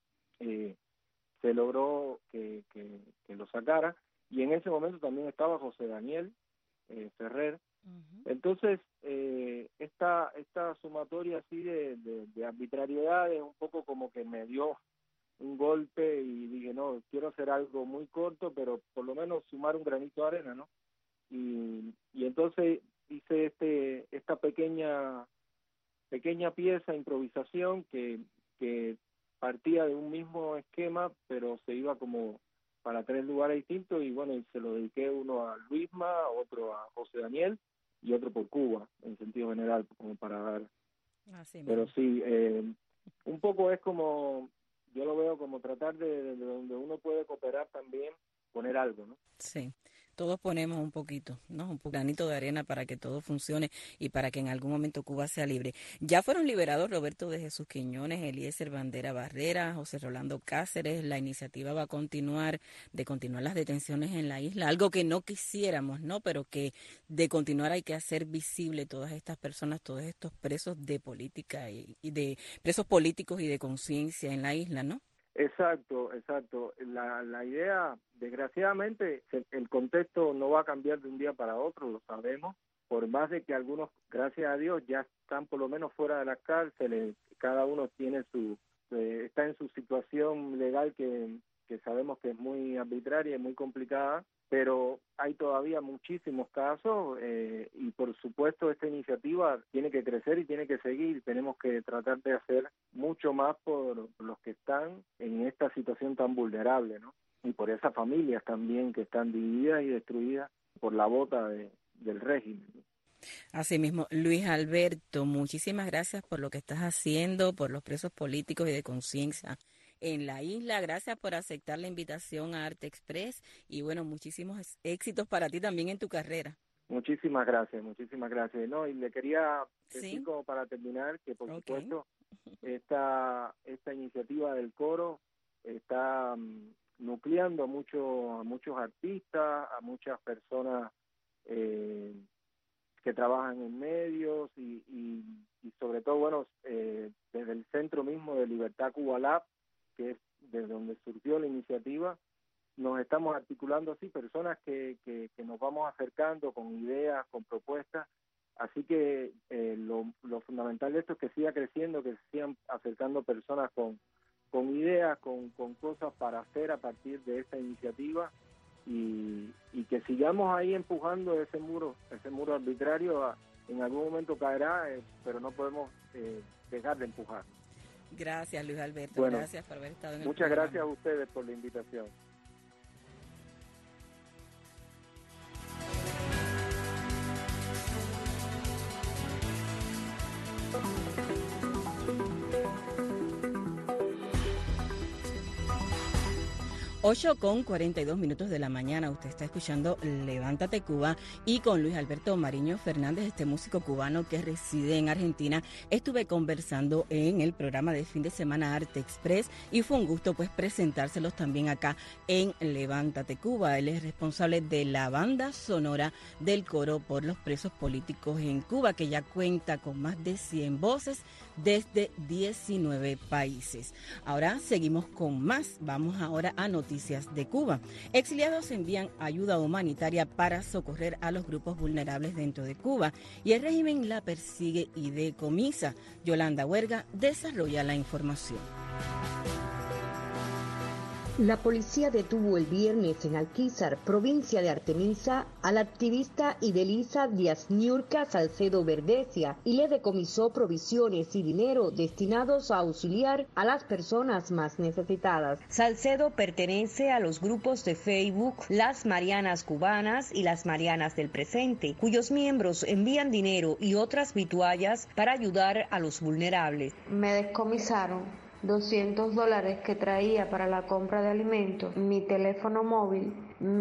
se logró que lo sacara, y en ese momento también estaba José Daniel Ferrer. Entonces esta sumatoria así de arbitrariedades un poco como que me dio un golpe y dije, no, quiero hacer algo muy corto, pero por lo menos sumar un granito de arena, ¿no? Y entonces hice esta pequeña pieza, improvisación, que partía de un mismo esquema, pero se iba como para 3 lugares distintos, y bueno, y se lo dediqué uno a Luisma, otro a José Daniel y otro por Cuba, en sentido general, como para dar. Pero sí, un poco es como, yo lo veo como tratar de donde uno puede cooperar también, poner algo, ¿no? Sí, todos ponemos un poquito, ¿no? Un granito de arena para que todo funcione y para que en algún momento Cuba sea libre. Ya fueron liberados Roberto de Jesús Quiñones, Eliezer Bandera Barrera, José Rolando Cáceres. La iniciativa va a continuar las detenciones en la isla, algo que no quisiéramos, ¿no? Pero que de continuar hay que hacer visible todas estas personas, todos estos presos de política y de presos políticos y de conciencia en la isla, ¿no? Exacto. La idea, desgraciadamente, el contexto no va a cambiar de un día para otro, lo sabemos, por más de que algunos, gracias a Dios, ya están por lo menos fuera de las cárceles, cada uno tiene está en su situación legal que sabemos que es muy arbitraria y muy complicada, pero hay todavía muchísimos casos y por supuesto esta iniciativa tiene que crecer y tiene que seguir. Tenemos que tratar de hacer mucho más por los que están en esta situación tan vulnerable, ¿no? Y por esas familias también que están divididas y destruidas por la bota del régimen. Asimismo, Luis Alberto, muchísimas gracias por lo que estás haciendo por los presos políticos y de conciencia en la isla. Gracias por aceptar la invitación a Arte Express y bueno, muchísimos éxitos para ti también en tu carrera. Muchísimas gracias. No, y le quería decir como para terminar que por supuesto esta iniciativa del coro está nucleando a muchos artistas, a muchas personas que trabajan en medios y sobre todo, bueno, desde el centro mismo de Libertad Cuba Lab, que es desde donde surgió la iniciativa, nos estamos articulando así, personas que nos vamos acercando con ideas, con propuestas, así que lo fundamental de esto es que siga creciendo, que se sigan acercando personas con ideas, con cosas para hacer a partir de esta iniciativa y que sigamos ahí empujando ese muro arbitrario. En algún momento caerá, pero no podemos dejar de empujar. Gracias, Luis Alberto. Bueno, gracias por haber estado en el muchas programa. Gracias a ustedes por la invitación. Ocho con 42 minutos de la mañana, usted está escuchando Levántate Cuba y con Luis Alberto Mariño Fernández, este músico cubano que reside en Argentina. Estuve conversando en el programa de fin de semana Arte Express y fue un gusto pues presentárselos también acá en Levántate Cuba. Él es responsable de la banda sonora del coro por los presos políticos en Cuba, que ya cuenta con más de 100 voces desde 19 países. Ahora seguimos con más. Vamos ahora a noticias de Cuba. Exiliados envían ayuda humanitaria para socorrer a los grupos vulnerables dentro de Cuba y el régimen la persigue y decomisa. Yolanda Huerga desarrolla la información. La policía detuvo el viernes en Alquizar, provincia de Artemisa, al activista Idelisa Díaz Niurka Salcedo Verdesia y le decomisó provisiones y dinero destinados a auxiliar a las personas más necesitadas. Salcedo pertenece a los grupos de Facebook Las Marianas Cubanas y Las Marianas del Presente, cuyos miembros envían dinero y otras vituallas para ayudar a los vulnerables. Me descomisaron $200 que traía para la compra de alimentos, mi teléfono móvil,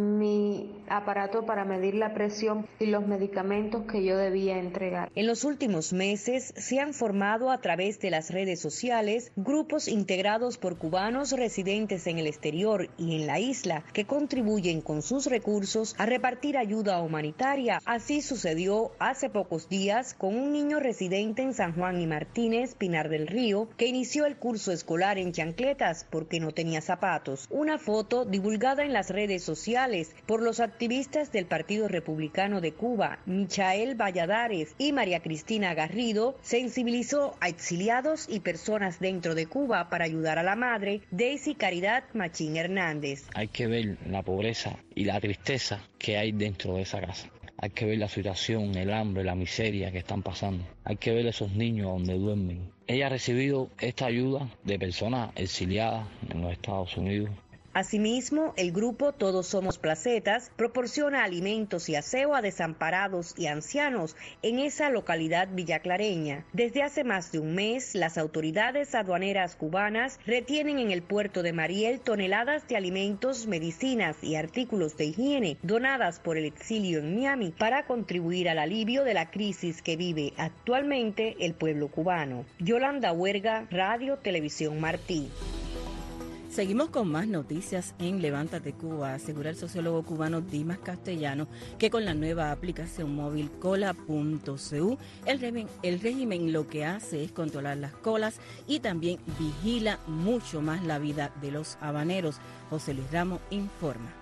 mi aparato para medir la presión y los medicamentos que yo debía entregar. En los últimos meses se han formado a través de las redes sociales grupos integrados por cubanos residentes en el exterior y en la isla que contribuyen con sus recursos a repartir ayuda humanitaria. Así sucedió hace pocos días con un niño residente en San Juan y Martínez, Pinar del Río, que inició el curso escolar en chancletas porque no tenía zapatos. Una foto divulgada en las redes sociales por los activistas del Partido Republicano de Cuba, Michael Valladares y María Cristina Garrido, sensibilizó a exiliados y personas dentro de Cuba para ayudar a la madre, Daisy Caridad Machín Hernández. Hay que ver la pobreza y la tristeza que hay dentro de esa casa. Hay que ver la situación, el hambre, la miseria que están pasando. Hay que ver esos niños donde duermen. Ella ha recibido esta ayuda de personas exiliadas en los Estados Unidos. Asimismo, el grupo Todos Somos Placetas proporciona alimentos y aseo a desamparados y ancianos en esa localidad villaclareña. Desde hace más de un mes, las autoridades aduaneras cubanas retienen en el puerto de Mariel toneladas de alimentos, medicinas y artículos de higiene donadas por el exilio en Miami para contribuir al alivio de la crisis que vive actualmente el pueblo cubano. Yolanda Huerga, Radio Televisión Martí. Seguimos con más noticias en Levántate Cuba. Asegura el sociólogo cubano Dimas Castellanos que con la nueva aplicación móvil cola.cu el régimen lo que hace es controlar las colas y también vigila mucho más la vida de los habaneros. José Luis Ramos informa.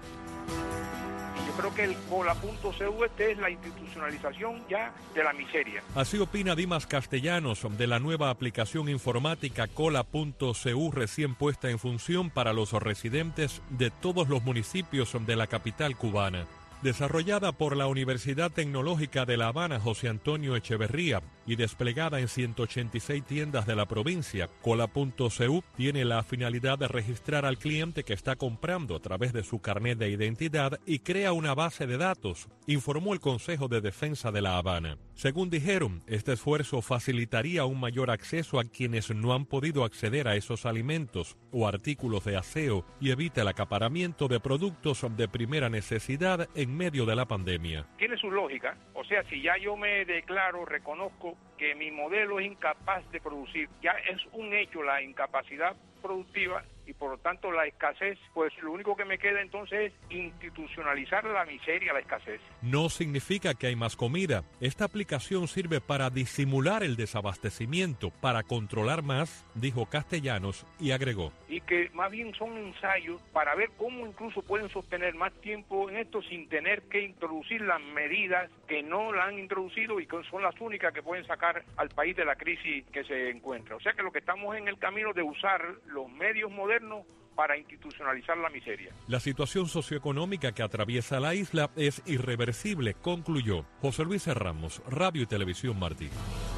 Yo creo que el cola.cu es la institucionalización ya de la miseria. Así opina Dimas Castellanos de la nueva aplicación informática cola.cu recién puesta en función para los residentes de todos los municipios de la capital cubana. Desarrollada por la Universidad Tecnológica de La Habana José Antonio Echeverría y desplegada en 186 tiendas de la provincia, cola.cu tiene la finalidad de registrar al cliente que está comprando a través de su carnet de identidad y crea una base de datos, informó el Consejo de Defensa de La Habana. Según dijeron, este esfuerzo facilitaría un mayor acceso a quienes no han podido acceder a esos alimentos o artículos de aseo y evita el acaparamiento de productos de primera necesidad en medio de la pandemia. Tiene su lógica, o sea, si ya yo me declaro, reconozco que mi modelo es incapaz de producir, ya es un hecho la incapacidad productiva y por lo tanto la escasez, pues lo único que me queda entonces es institucionalizar la miseria, la escasez. No significa que hay más comida. Esta aplicación sirve para disimular el desabastecimiento, para controlar más, dijo Castellanos y agregó. Y que más bien son ensayos para ver cómo incluso pueden sostener más tiempo en esto sin tener que introducir las medidas que no la han introducido y que son las únicas que pueden sacar al país de la crisis que se encuentra. O sea que lo que estamos en el camino de usar los medios modernos para institucionalizar la miseria. La situación socioeconómica que atraviesa la isla es irreversible, concluyó. José Luis Ramos, Radio y Televisión Martí.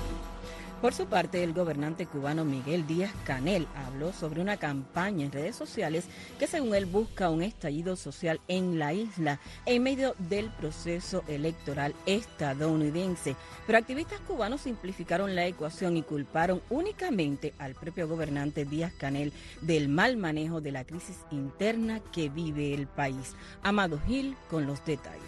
Por su parte, el gobernante cubano Miguel Díaz-Canel habló sobre una campaña en redes sociales que según él busca un estallido social en la isla en medio del proceso electoral estadounidense. Pero activistas cubanos simplificaron la ecuación y culparon únicamente al propio gobernante Díaz-Canel del mal manejo de la crisis interna que vive el país. Amado Gil con los detalles.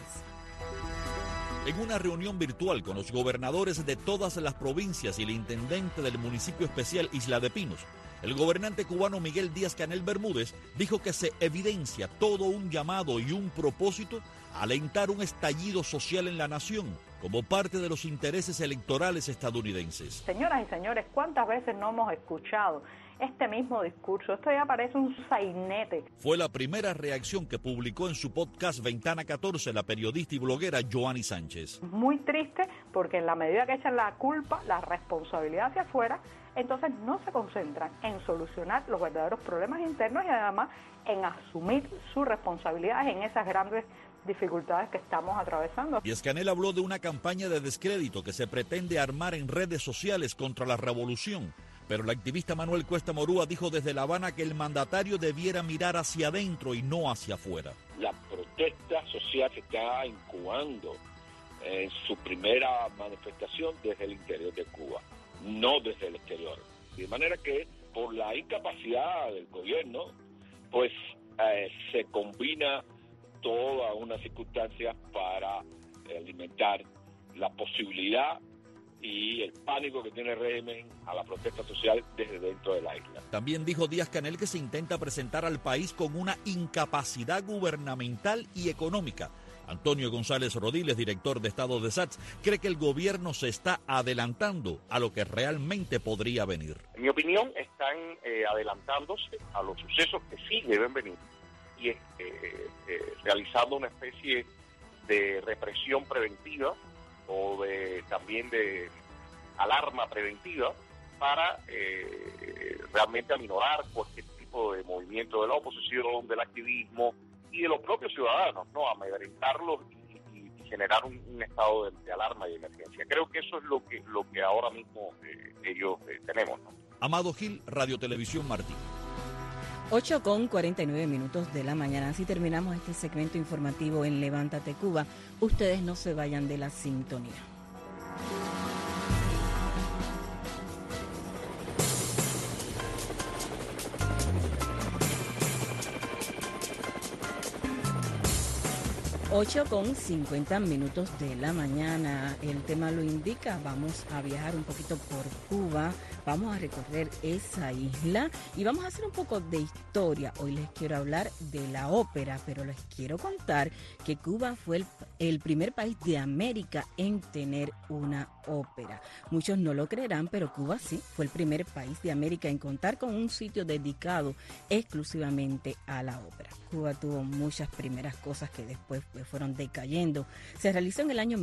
En una reunión virtual con los gobernadores de todas las provincias y el intendente del municipio especial Isla de Pinos, el gobernante cubano Miguel Díaz-Canel Bermúdez dijo que se evidencia todo un llamado y un propósito a alentar un estallido social en la nación como parte de los intereses electorales estadounidenses. Señoras y señores, ¿cuántas veces no hemos escuchado este mismo discurso? Esto ya parece un sainete. Fue la primera reacción que publicó en su podcast Ventana 14 la periodista y bloguera Joanny Sánchez. Muy triste porque en la medida que echan la culpa, la responsabilidad hacia afuera, entonces no se concentran en solucionar los verdaderos problemas internos y además en asumir sus responsabilidades en esas grandes dificultades que estamos atravesando. Díaz-Canel habló de una campaña de descrédito que se pretende armar en redes sociales contra la revolución. Pero el activista Manuel Cuesta Morúa dijo desde La Habana que el mandatario debiera mirar hacia adentro y no hacia afuera. La protesta social se está incubando en su primera manifestación desde el interior de Cuba, no desde el exterior. De manera que por la incapacidad del gobierno, pues se combina toda una circunstancia para alimentar la posibilidad y el pánico que tiene el régimen a la protesta social desde dentro de la isla. También dijo Díaz-Canel que se intenta presentar al país con una incapacidad gubernamental y económica. Antonio González Rodiles, director de Estado de SATS, cree que el gobierno se está adelantando a lo que realmente podría venir. En mi opinión, están adelantándose a los sucesos que sí deben venir y realizando una especie de represión preventiva o también de alarma preventiva para realmente aminorar cualquier tipo de movimiento de la oposición, del activismo y de los propios ciudadanos, ¿no? Amedrentarlos y generar un estado de alarma y de emergencia. Creo que eso es lo que ahora mismo ellos tenemos, ¿no? Amado Gil, Radio Televisión Martí. 8:49 de la mañana. Así terminamos este segmento informativo en Levántate Cuba. Ustedes no se vayan de la sintonía. 8:50 de la mañana. El tema lo indica. Vamos a viajar un poquito por Cuba. Vamos a recorrer esa isla y vamos a hacer un poco de historia. Hoy les quiero hablar de la ópera, pero les quiero contar que Cuba fue el primer país de América en tener una ópera. Muchos no lo creerán, pero Cuba sí fue el primer país de América en contar con un sitio dedicado exclusivamente a la ópera. Cuba tuvo muchas primeras cosas que después fueron decayendo. Se realizó en el año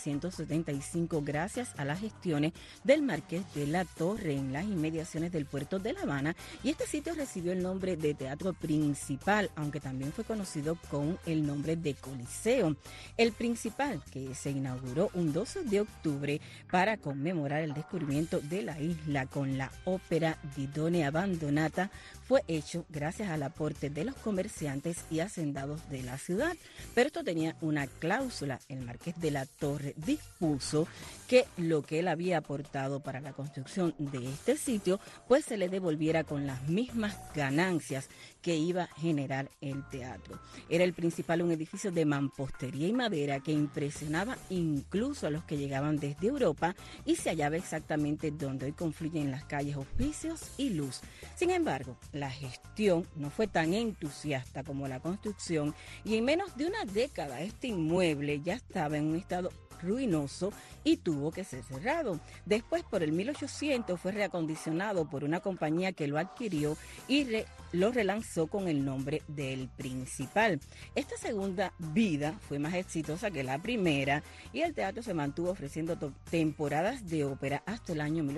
1775 gracias a las gestiones del Marqués de la Torre en las inmediaciones del puerto de La Habana, y este sitio recibió el nombre de Teatro Principal, aunque también fue conocido con el nombre de Coliseo. El Principal, que se inauguró un 12 de octubre para conmemorar el descubrimiento de la isla con la ópera Didone Abbandonata, fue hecho gracias al aporte de los comerciantes y hacendados de la ciudad. Pero esto tenía una cláusula. El Marqués de la Torre dispuso que lo que él había aportado para la construcción de este sitio, pues se le devolviera con las mismas ganancias que iba a generar el teatro. Era el Principal, un edificio de mampostería y madera que impresionaba incluso a los que llegaban desde Europa, y se hallaba exactamente donde hoy confluyen las calles Hospicios y Luz. Sin embargo, la gestión no fue tan entusiasta como la construcción, y en menos de una década este inmueble ya estaba en un estado ruinoso y tuvo que ser cerrado. Después, por el 1800, fue reacondicionado por una compañía que lo adquirió y lo relanzó con el nombre del Principal. Esta segunda vida fue más exitosa que la primera, y el teatro se mantuvo ofreciendo temporadas de ópera hasta el año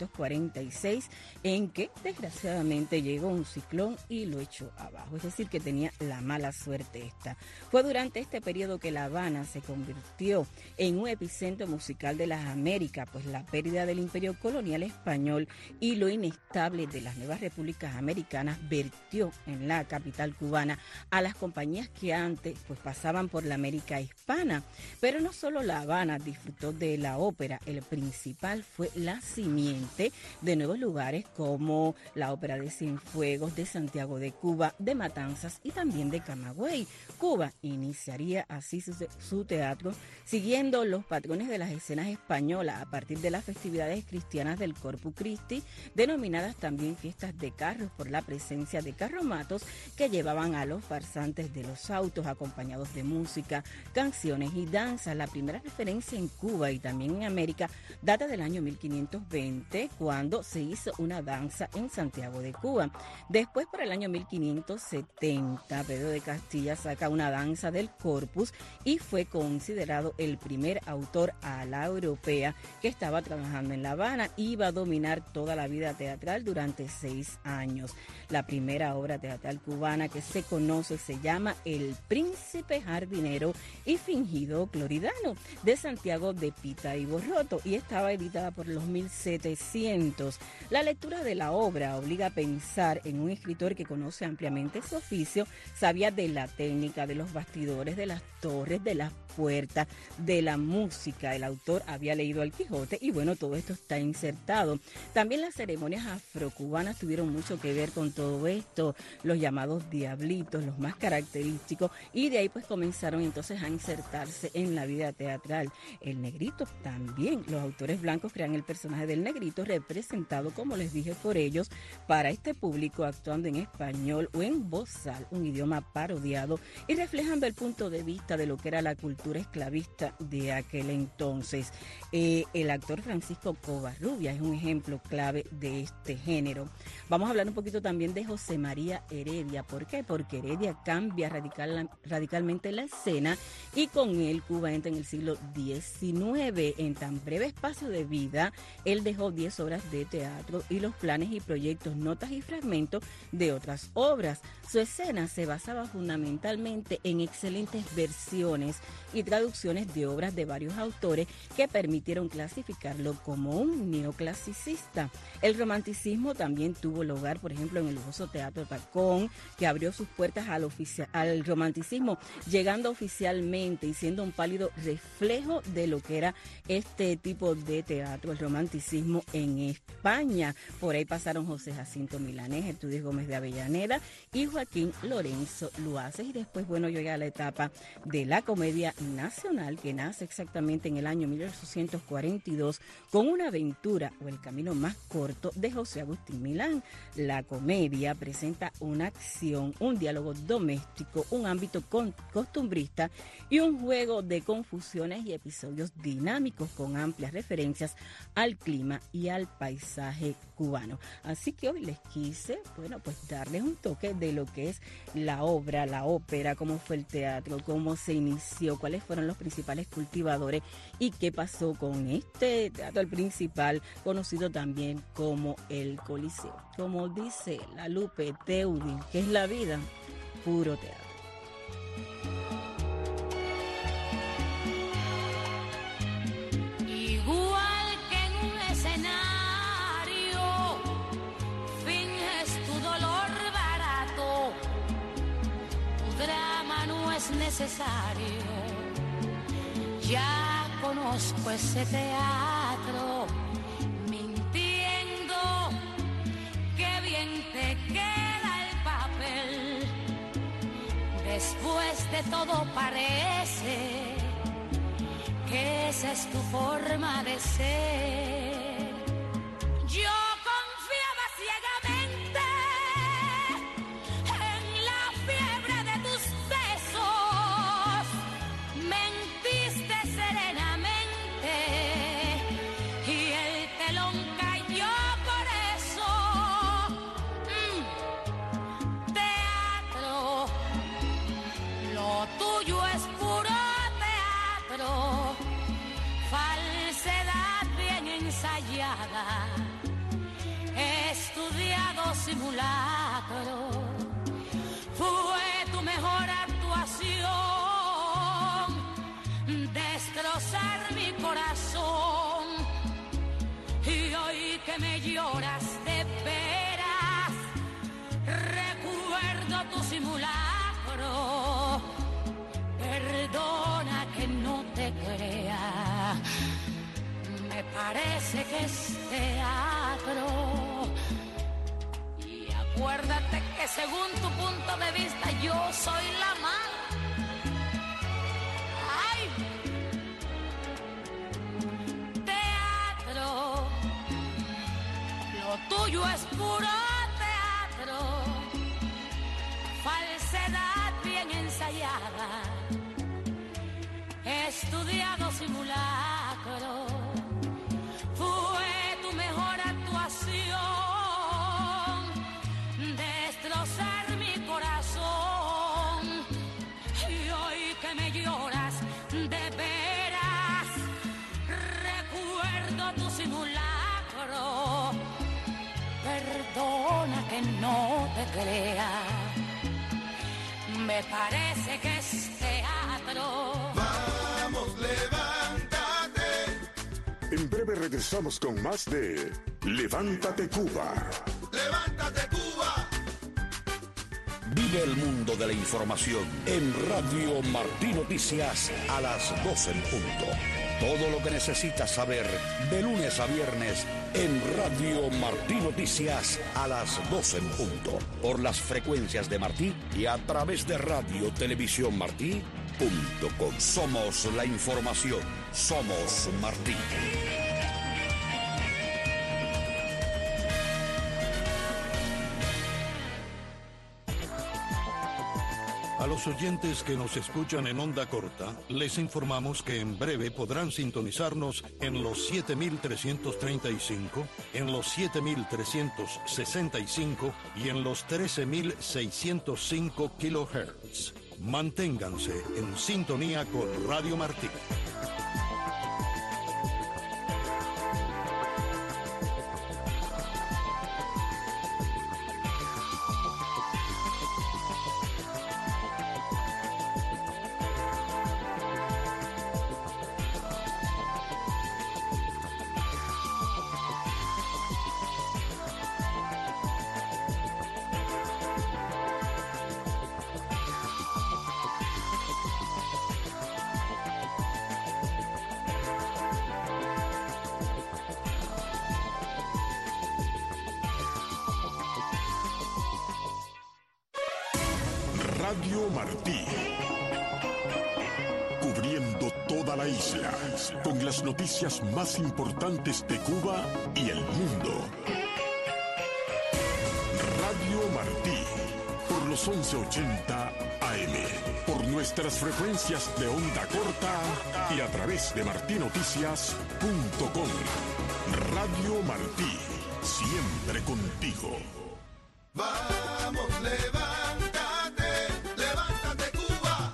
1846, en que desgraciadamente llegó un ciclón y lo echó abajo. Es decir, que tenía la mala suerte esta. Fue durante este periodo que La Habana se convirtió en un epicentro musical de las Américas, pues la pérdida del imperio colonial español y lo inestable de las nuevas repúblicas americanas vertió en la capital cubana a las compañías que antes pues pasaban por la América hispana. Pero no solo La Habana disfrutó de la ópera. El Principal fue la simiente de nuevos lugares como la ópera de Cienfuegos, de Santiago de Cuba, de Matanzas y también de Camagüey. Cuba iniciaría así su teatro siguiendo los patrones de las escenas españolas a partir de las festividades cristianas del Corpus Christi, denominadas también fiestas de carros por la presencia de carromatos que llevaban a los farsantes de los autos acompañados de música, canciones y danzas. La primera referencia en Cuba y también en América data del año 1520, cuando se hizo una danza en Santiago de Cuba. Después, por el año 1570, Pedro de Castilla saca una danza del Corpus y fue considerado el primer autor a la europea que estaba trabajando en La Habana. Iba a dominar toda la vida teatral durante 6 años. La primera obra teatral cubana que se conoce se llama El Príncipe Jardinero y Fingido Cloridano, de Santiago de Pita y Borroto, y estaba editada por los 1700. La lectura de la obra obliga a pensar en un escritor que conoce ampliamente su oficio, sabía de la técnica, de los bastidores, de las torres, de las puertas, de la música. El autor había leído al Quijote y bueno, todo esto está insertado. También las ceremonias afrocubanas tuvieron mucho que ver con todo esto, los llamados diablitos, los más característicos, y de ahí pues comenzaron entonces a insertarse en la vida teatral. El negrito también, los autores blancos crean el personaje del negrito representado, como les dije, por ellos para este público, actuando en español o en bozal, un idioma parodiado y reflejando el punto de vista de lo que era la cultura esclavista de aquel entonces. El actor Francisco Covarrubias es un ejemplo clave de este género. Vamos a hablar un poquito también de José María Heredia. ¿Por qué? Porque Heredia cambia radicalmente la escena y con él Cuba entra en el siglo XIX. En tan breve espacio de vida, él dejó 10 obras de teatro y los planes y proyectos, notas y fragmentos de otras obras. Su escena se basaba fundamentalmente en excelentes versiones y traducciones de obras de varios autores que permitieron clasificarlo como un neoclasicista. El romanticismo también tuvo lugar, por ejemplo, en el lujoso Teatro Tacón, que abrió sus puertas al romanticismo, llegando oficialmente y siendo un pálido reflejo de lo que era este tipo de teatro, el romanticismo en España. Por ahí pasaron José Jacinto Milanés, Gertrudis Gómez de Avellaneda y Joaquín Lorenzo Luaces. Y después, bueno, llega la etapa de la comedia nacional, que nace exactamente en el año 1842 con Una aventura o El camino más corto de José Agustín Milán. La comedia presenta una acción, un diálogo doméstico, un ámbito costumbrista y un juego de confusiones y episodios dinámicos con amplias referencias al clima y al paisaje cubano. Así que hoy les quise, bueno, pues darles un toque de lo que es la obra, la ópera, cómo fue el teatro, cómo se inició, cuáles fueron los principales cultivadores y qué pasó con este teatro principal, conocido también como el Coliseo. Como dice la Lupe Teudi, que es la vida, puro teatro. Igual que en un escenario, finges tu dolor barato, tu drama no es necesario. Ya conozco ese teatro, mintiendo, qué bien te queda el papel. Después de todo parece que esa es tu forma de ser. Yo confiaba ciegamente en la fiebre de tus besos, mentiste serenamente y el telón cayó por eso. Teatro, lo tuyo es puro teatro, falsedad bien ensayada, estudiado simulacro. Fue tu mejor actuación, destrozar mi corazón. Y hoy que me lloras de veras, recuerdo tu simulacro. Perdona que no te crea, me parece que es teatro. Y acuérdate que según tu punto de vista yo soy la mala. ¡Ay! Teatro, lo tuyo es puro teatro, falsedad bien ensayada, estudiado simulacro. Fue tu mejor actuación, destrozar mi corazón. Y hoy que me lloras de veras, recuerdo tu simulacro. Perdona que no te crea, me parece que es teatro. Vamos, levántate. En breve regresamos con más de Levántate Cuba. ¡Levántate, Cuba! Vive el mundo de la información en Radio Martí Noticias a las 12 en punto. Todo lo que necesitas saber de lunes a viernes en Radio Martí Noticias a las 12 en punto. Por las frecuencias de Martí y a través de Radio Televisión Martí.com. Somos la información. Somos Martí. A los oyentes que nos escuchan en onda corta, les informamos que en breve podrán sintonizarnos en los 7.335, en los 7.365 y en los 13.605 kHz. Manténganse en sintonía con Radio Martí. Radio Martí. Cubriendo toda la isla, con las noticias más importantes de Cuba y el mundo. Radio Martí, por los 1180 AM, por nuestras frecuencias de onda corta y a través de martinoticias.com. Radio Martí, siempre contigo. Vamos, levántate, levántate Cuba.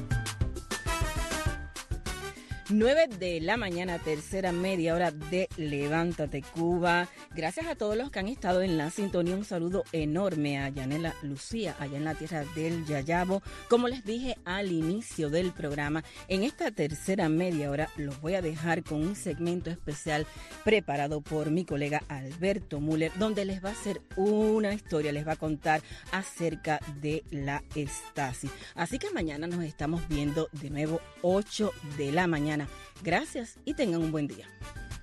9 de la mañana, tercera media hora de Levántate Cuba. Gracias a todos los que han estado en la sintonía. Un saludo enorme a Yanela Lucía, allá en la tierra del Yayabo. Como les dije al inicio del programa, en esta tercera media hora los voy a dejar con un segmento especial preparado por mi colega Alberto Müller, donde les va a hacer una historia, les va a contar acerca de la Stasi. Así que mañana nos estamos viendo de nuevo 8 de la mañana. Gracias y tengan un buen día.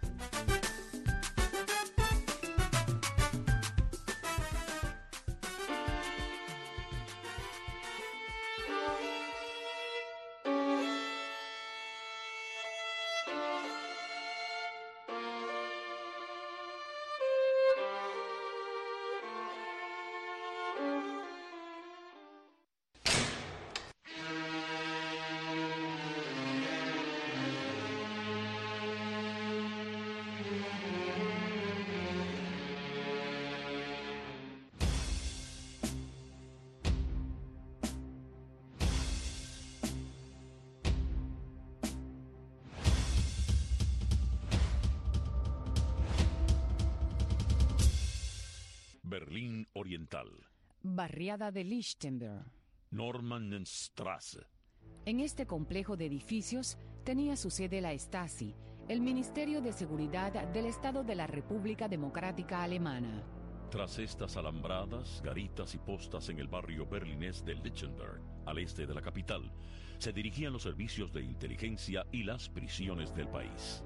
Berlín Oriental. Barriada de Lichtenberg. Normannenstraße. En este complejo de edificios tenía su sede la Stasi, el Ministerio de Seguridad del Estado de la República Democrática Alemana. Tras estas alambradas, garitas y postas en el barrio berlinés de Lichtenberg, al este de la capital, se dirigían los servicios de inteligencia y las prisiones del país.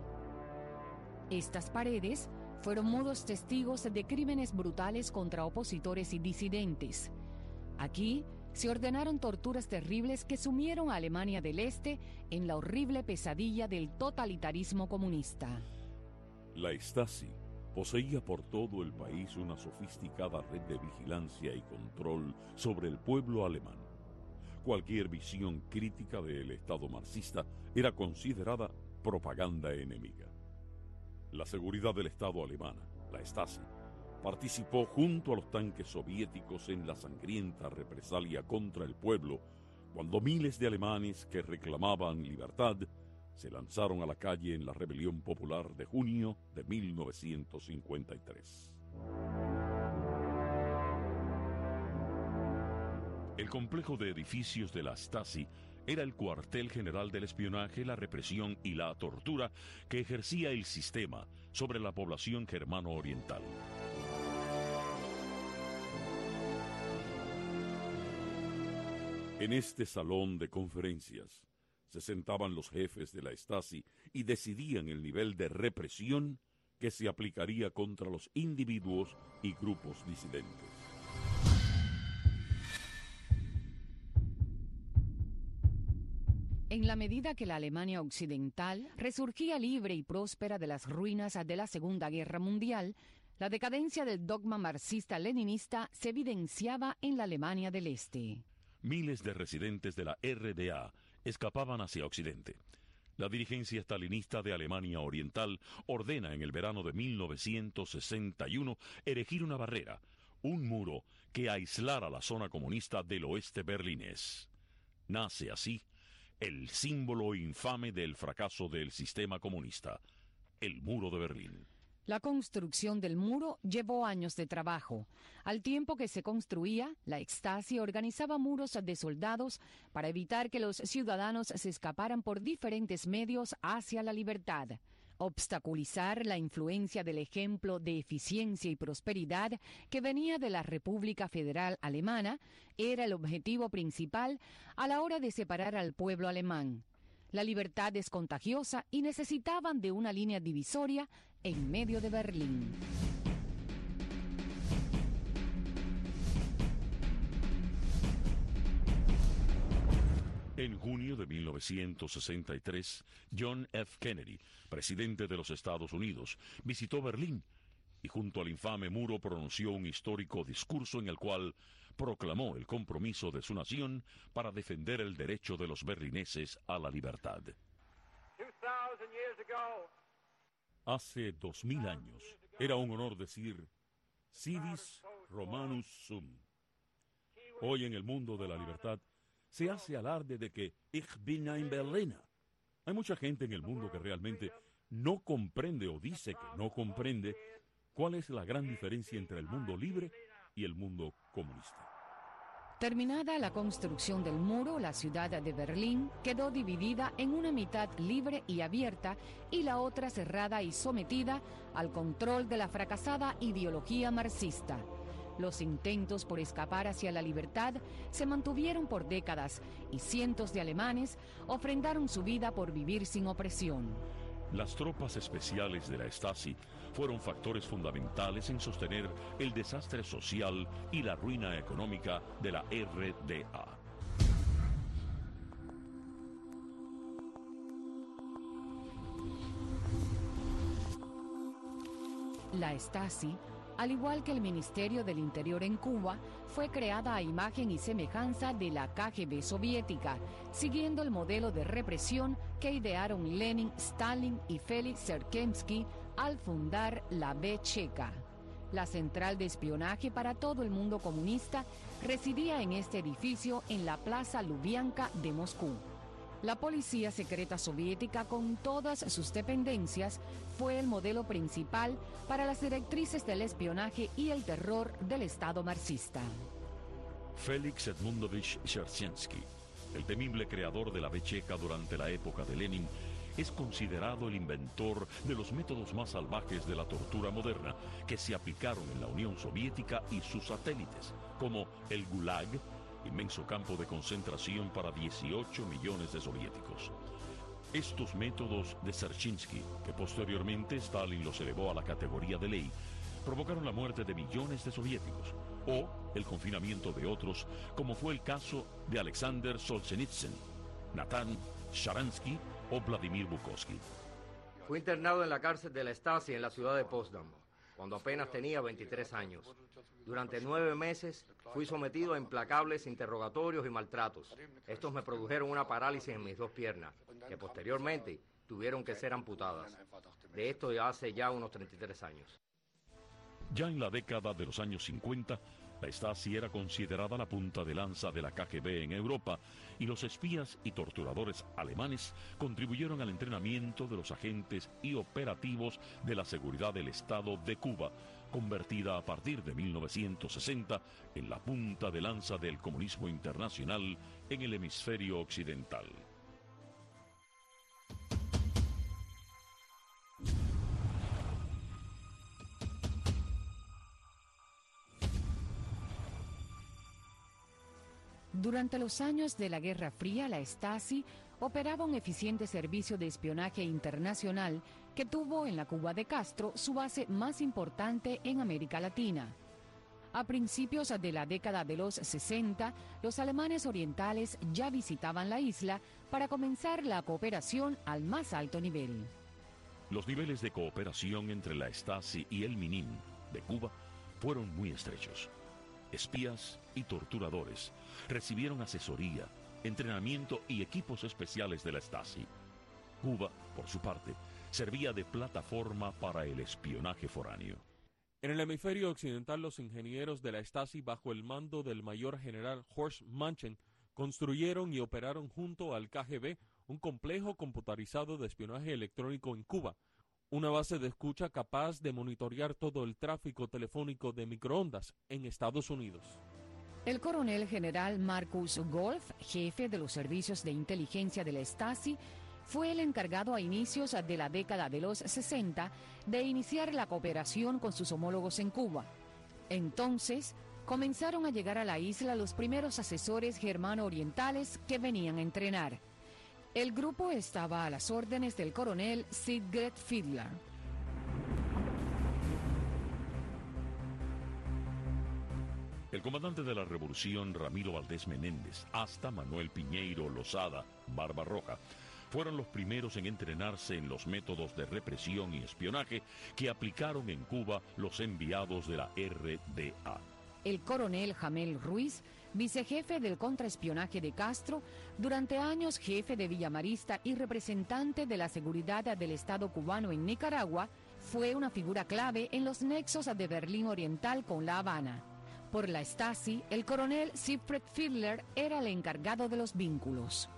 Estas paredes fueron mudos testigos de crímenes brutales contra opositores y disidentes. Aquí se ordenaron torturas terribles que sumieron a Alemania del Este en la horrible pesadilla del totalitarismo comunista. La Stasi poseía por todo el país una sofisticada red de vigilancia y control sobre el pueblo alemán. Cualquier visión crítica del Estado marxista era considerada propaganda enemiga. La seguridad del Estado alemana, la Stasi, participó junto a los tanques soviéticos en la sangrienta represalia contra el pueblo cuando miles de alemanes que reclamaban libertad se lanzaron a la calle en la rebelión popular de junio de 1953. El complejo de edificios de la Stasi era el cuartel general del espionaje, la represión y la tortura que ejercía el sistema sobre la población germano-oriental. En este salón de conferencias se sentaban los jefes de la Stasi y decidían el nivel de represión que se aplicaría contra los individuos y grupos disidentes. En la medida que la Alemania occidental resurgía libre y próspera de las ruinas de la Segunda Guerra Mundial, la decadencia del dogma marxista-leninista se evidenciaba en la Alemania del Este. Miles de residentes de la RDA escapaban hacia Occidente. La dirigencia stalinista de Alemania Oriental ordena en el verano de 1961 erigir una barrera, un muro que aislara la zona comunista del oeste berlinés. Nace así el símbolo infame del fracaso del sistema comunista, el Muro de Berlín. La construcción del muro llevó años de trabajo. Al tiempo que se construía, la Stasi organizaba muros de soldados para evitar que los ciudadanos se escaparan por diferentes medios hacia la libertad. Obstaculizar la influencia del ejemplo de eficiencia y prosperidad que venía de la República Federal Alemana era el objetivo principal a la hora de separar al pueblo alemán. La libertad es contagiosa y necesitaban de una línea divisoria en medio de Berlín. En junio de 1963, John F. Kennedy, presidente de los Estados Unidos, visitó Berlín y junto al infame muro pronunció un histórico discurso en el cual proclamó el compromiso de su nación para defender el derecho de los berlineses a la libertad. Hace 2000 años era un honor decir Civis Romanus Sum. Hoy en el mundo de la libertad se hace alarde de que Ich bin ein Berliner. Hay mucha gente en el mundo que realmente no comprende o dice que no comprende cuál es la gran diferencia entre el mundo libre y el mundo comunista. Terminada la construcción del muro, la ciudad de Berlín quedó dividida en una mitad libre y abierta y la otra cerrada y sometida al control de la fracasada ideología marxista. Los intentos por escapar hacia la libertad se mantuvieron por décadas y cientos de alemanes ofrendaron su vida por vivir sin opresión. Las tropas especiales de la Stasi fueron factores fundamentales en sostener el desastre social y la ruina económica de la RDA. La Stasi, al igual que el Ministerio del Interior en Cuba, fue creada a imagen y semejanza de la KGB soviética, siguiendo el modelo de represión que idearon Lenin, Stalin y Félix Serkemsky al fundar la B checa. La central de espionaje para todo el mundo comunista residía en este edificio en la Plaza Lubyanka de Moscú. La policía secreta soviética, con todas sus dependencias, fue el modelo principal para las directrices del espionaje y el terror del Estado marxista. Félix Edmundovich Dzerzhinsky, el temible creador de la B checa durante la época de Lenin, es considerado el inventor de los métodos más salvajes de la tortura moderna que se aplicaron en la Unión Soviética y sus satélites, como el Gulag, inmenso campo de concentración para 18 millones de soviéticos. Estos métodos de Dzerzhinsky, que posteriormente Stalin los elevó a la categoría de ley, provocaron la muerte de millones de soviéticos, o el confinamiento de otros, como fue el caso de Alexander Solzhenitsyn, Natán Sharansky o Vladimir Bukovsky. Fui internado en la cárcel de la Stasi en la ciudad de Potsdam, cuando apenas tenía 23 años. Durante 9 meses fui sometido a implacables interrogatorios y maltratos. Estos me produjeron una parálisis en mis 2 piernas, que posteriormente tuvieron que ser amputadas. De esto ya hace unos 33 años. Ya en la década de los años 50, la Stasi era considerada la punta de lanza de la KGB en Europa y los espías y torturadores alemanes contribuyeron al entrenamiento de los agentes y operativos de la seguridad del Estado de Cuba, convertida a partir de 1960 en la punta de lanza del comunismo internacional en el hemisferio occidental. Durante los años de la Guerra Fría, la Stasi operaba un eficiente servicio de espionaje internacional que tuvo en la Cuba de Castro su base más importante en América Latina. A principios de la década de los 60, los alemanes orientales ya visitaban la isla para comenzar la cooperación al más alto nivel. Los niveles de cooperación entre la Stasi y el MINIM de Cuba fueron muy estrechos. Espías y torturadores recibieron asesoría, entrenamiento y equipos especiales de la Stasi. Cuba, por su parte, servía de plataforma para el espionaje foráneo. En el hemisferio occidental, los ingenieros de la Stasi, bajo el mando del mayor general Horst Manchen, construyeron y operaron junto al KGB un complejo computarizado de espionaje electrónico en Cuba, una base de escucha capaz de monitorear todo el tráfico telefónico de microondas en Estados Unidos. El coronel general Markus Golf, jefe de los servicios de inteligencia de la Stasi, fue el encargado a inicios de la década de los 60 de iniciar la cooperación con sus homólogos en Cuba. Entonces, comenzaron a llegar a la isla los primeros asesores germano-orientales que venían a entrenar. El grupo estaba a las órdenes del coronel Sigrid Fiedler. El comandante de la revolución, Ramiro Valdés Menéndez, hasta Manuel Piñeiro Lozada, Barba Roja, fueron los primeros en entrenarse en los métodos de represión y espionaje que aplicaron en Cuba los enviados de la RDA. El coronel Jamel Ruiz, vicejefe del contraespionaje de Castro, durante años jefe de Villamarista y representante de la seguridad del Estado cubano en Nicaragua, fue una figura clave en los nexos de Berlín Oriental con La Habana. Por la Stasi, el coronel Siegfried Fiedler era el encargado de los vínculos.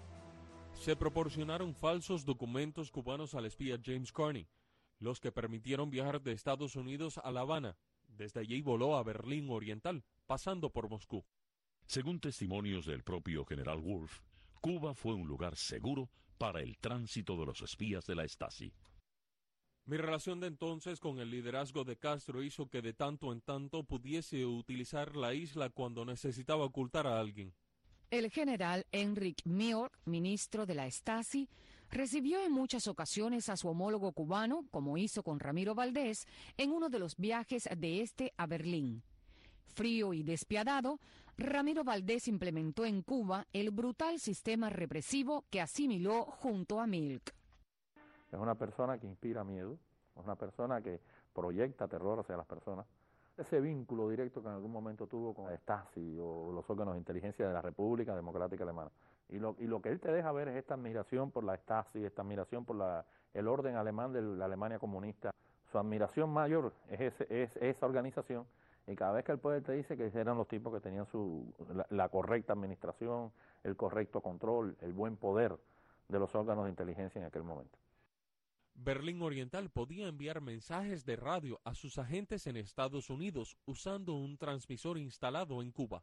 Se proporcionaron falsos documentos cubanos al espía James Carney, los que permitieron viajar de Estados Unidos a La Habana. Desde allí voló a Berlín Oriental, pasando por Moscú. Según testimonios del propio general Wolf, Cuba fue un lugar seguro para el tránsito de los espías de la Stasi. Mi relación de entonces con el liderazgo de Castro hizo que de tanto en tanto pudiese utilizar la isla cuando necesitaba ocultar a alguien. El general Heinrich Mioch, ministro de la Stasi, recibió en muchas ocasiones a su homólogo cubano, como hizo con Ramiro Valdés, en uno de los viajes de este a Berlín. Frío y despiadado, Ramiro Valdés implementó en Cuba el brutal sistema represivo que asimiló junto a Milk. Es una persona que inspira miedo, es una persona que proyecta terror hacia las personas. Ese vínculo directo que en algún momento tuvo con la Stasi o los órganos de inteligencia de la República Democrática Alemana. Y lo que él te deja ver es esta admiración por la Stasi, esta admiración por el orden alemán de la Alemania comunista. Su admiración mayor es esa organización, y cada vez que el poder te dice que eran los tipos que tenían la correcta administración, el correcto control, el buen poder de los órganos de inteligencia en aquel momento. Berlín Oriental podía enviar mensajes de radio a sus agentes en Estados Unidos usando un transmisor instalado en Cuba.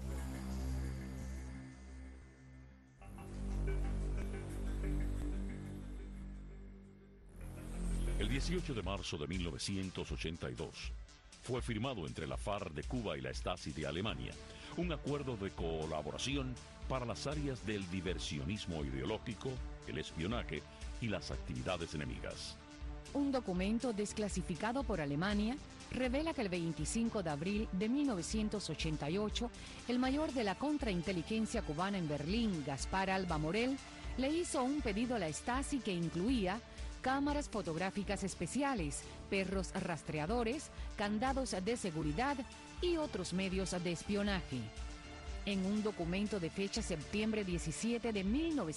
El 18 de marzo de 1982 fue firmado entre la FARC de Cuba y la Stasi de Alemania un acuerdo de colaboración para las áreas del diversionismo ideológico, el espionaje y las actividades enemigas. Un documento desclasificado por Alemania revela que el 25 de abril de 1988, el mayor de la contrainteligencia cubana en Berlín, Gaspar Alba Morel, le hizo un pedido a la Stasi que incluía cámaras fotográficas especiales, perros rastreadores, candados de seguridad y otros medios de espionaje. En un documento de fecha septiembre 17 de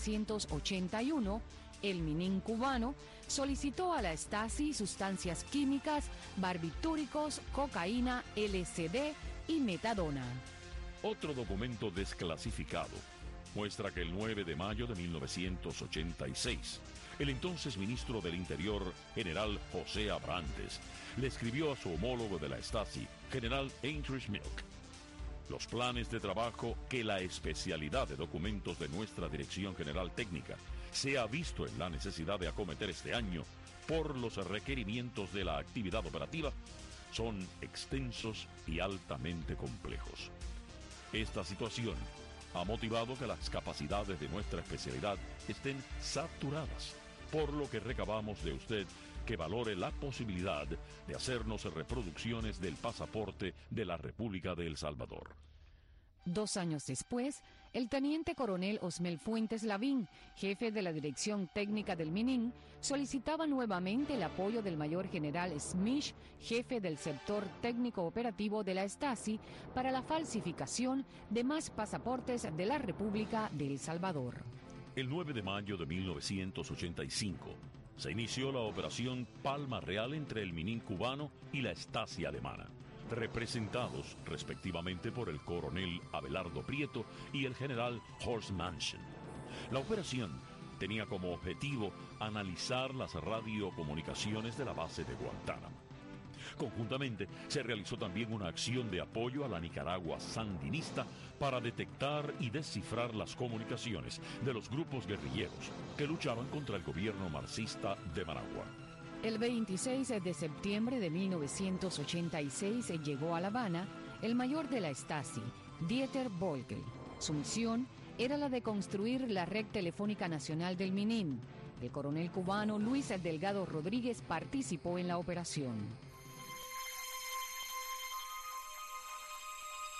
1981, el Minin cubano solicitó a la Stasi sustancias químicas, barbitúricos, cocaína, LSD y metadona. Otro documento desclasificado muestra que el 9 de mayo de 1986, el entonces ministro del Interior, general José Abrantes, le escribió a su homólogo de la Stasi, general Heinrich Milk, los planes de trabajo que la especialidad de documentos de nuestra Dirección General Técnica se ha visto en la necesidad de acometer este año por los requerimientos de la actividad operativa son extensos y altamente complejos. Esta situación ha motivado que las capacidades de nuestra especialidad estén saturadas, por lo que recabamos de usted que valore la posibilidad de hacernos reproducciones del pasaporte de la República de El Salvador. 2 años después, el teniente coronel Osmel Fuentes Lavín, jefe de la Dirección Técnica del Minin, solicitaba nuevamente el apoyo del mayor general Smich, jefe del sector técnico operativo de la Stasi, para la falsificación de más pasaportes de la República de El Salvador. El 9 de mayo de 1985 se inició la operación Palma Real entre el Minin cubano y la Stasi alemana, representados respectivamente por el coronel Abelardo Prieto y el general Horst Mansion. La operación tenía como objetivo analizar las radiocomunicaciones de la base de Guantánamo. Conjuntamente, se realizó también una acción de apoyo a la Nicaragua sandinista para detectar y descifrar las comunicaciones de los grupos guerrilleros que luchaban contra el gobierno marxista de Managua. El 26 de septiembre de 1986 llegó a La Habana el mayor de la Stasi, Dieter Boelkel. Su misión era la de construir la red telefónica nacional del Minin. El coronel cubano Luis Delgado Rodríguez participó en la operación.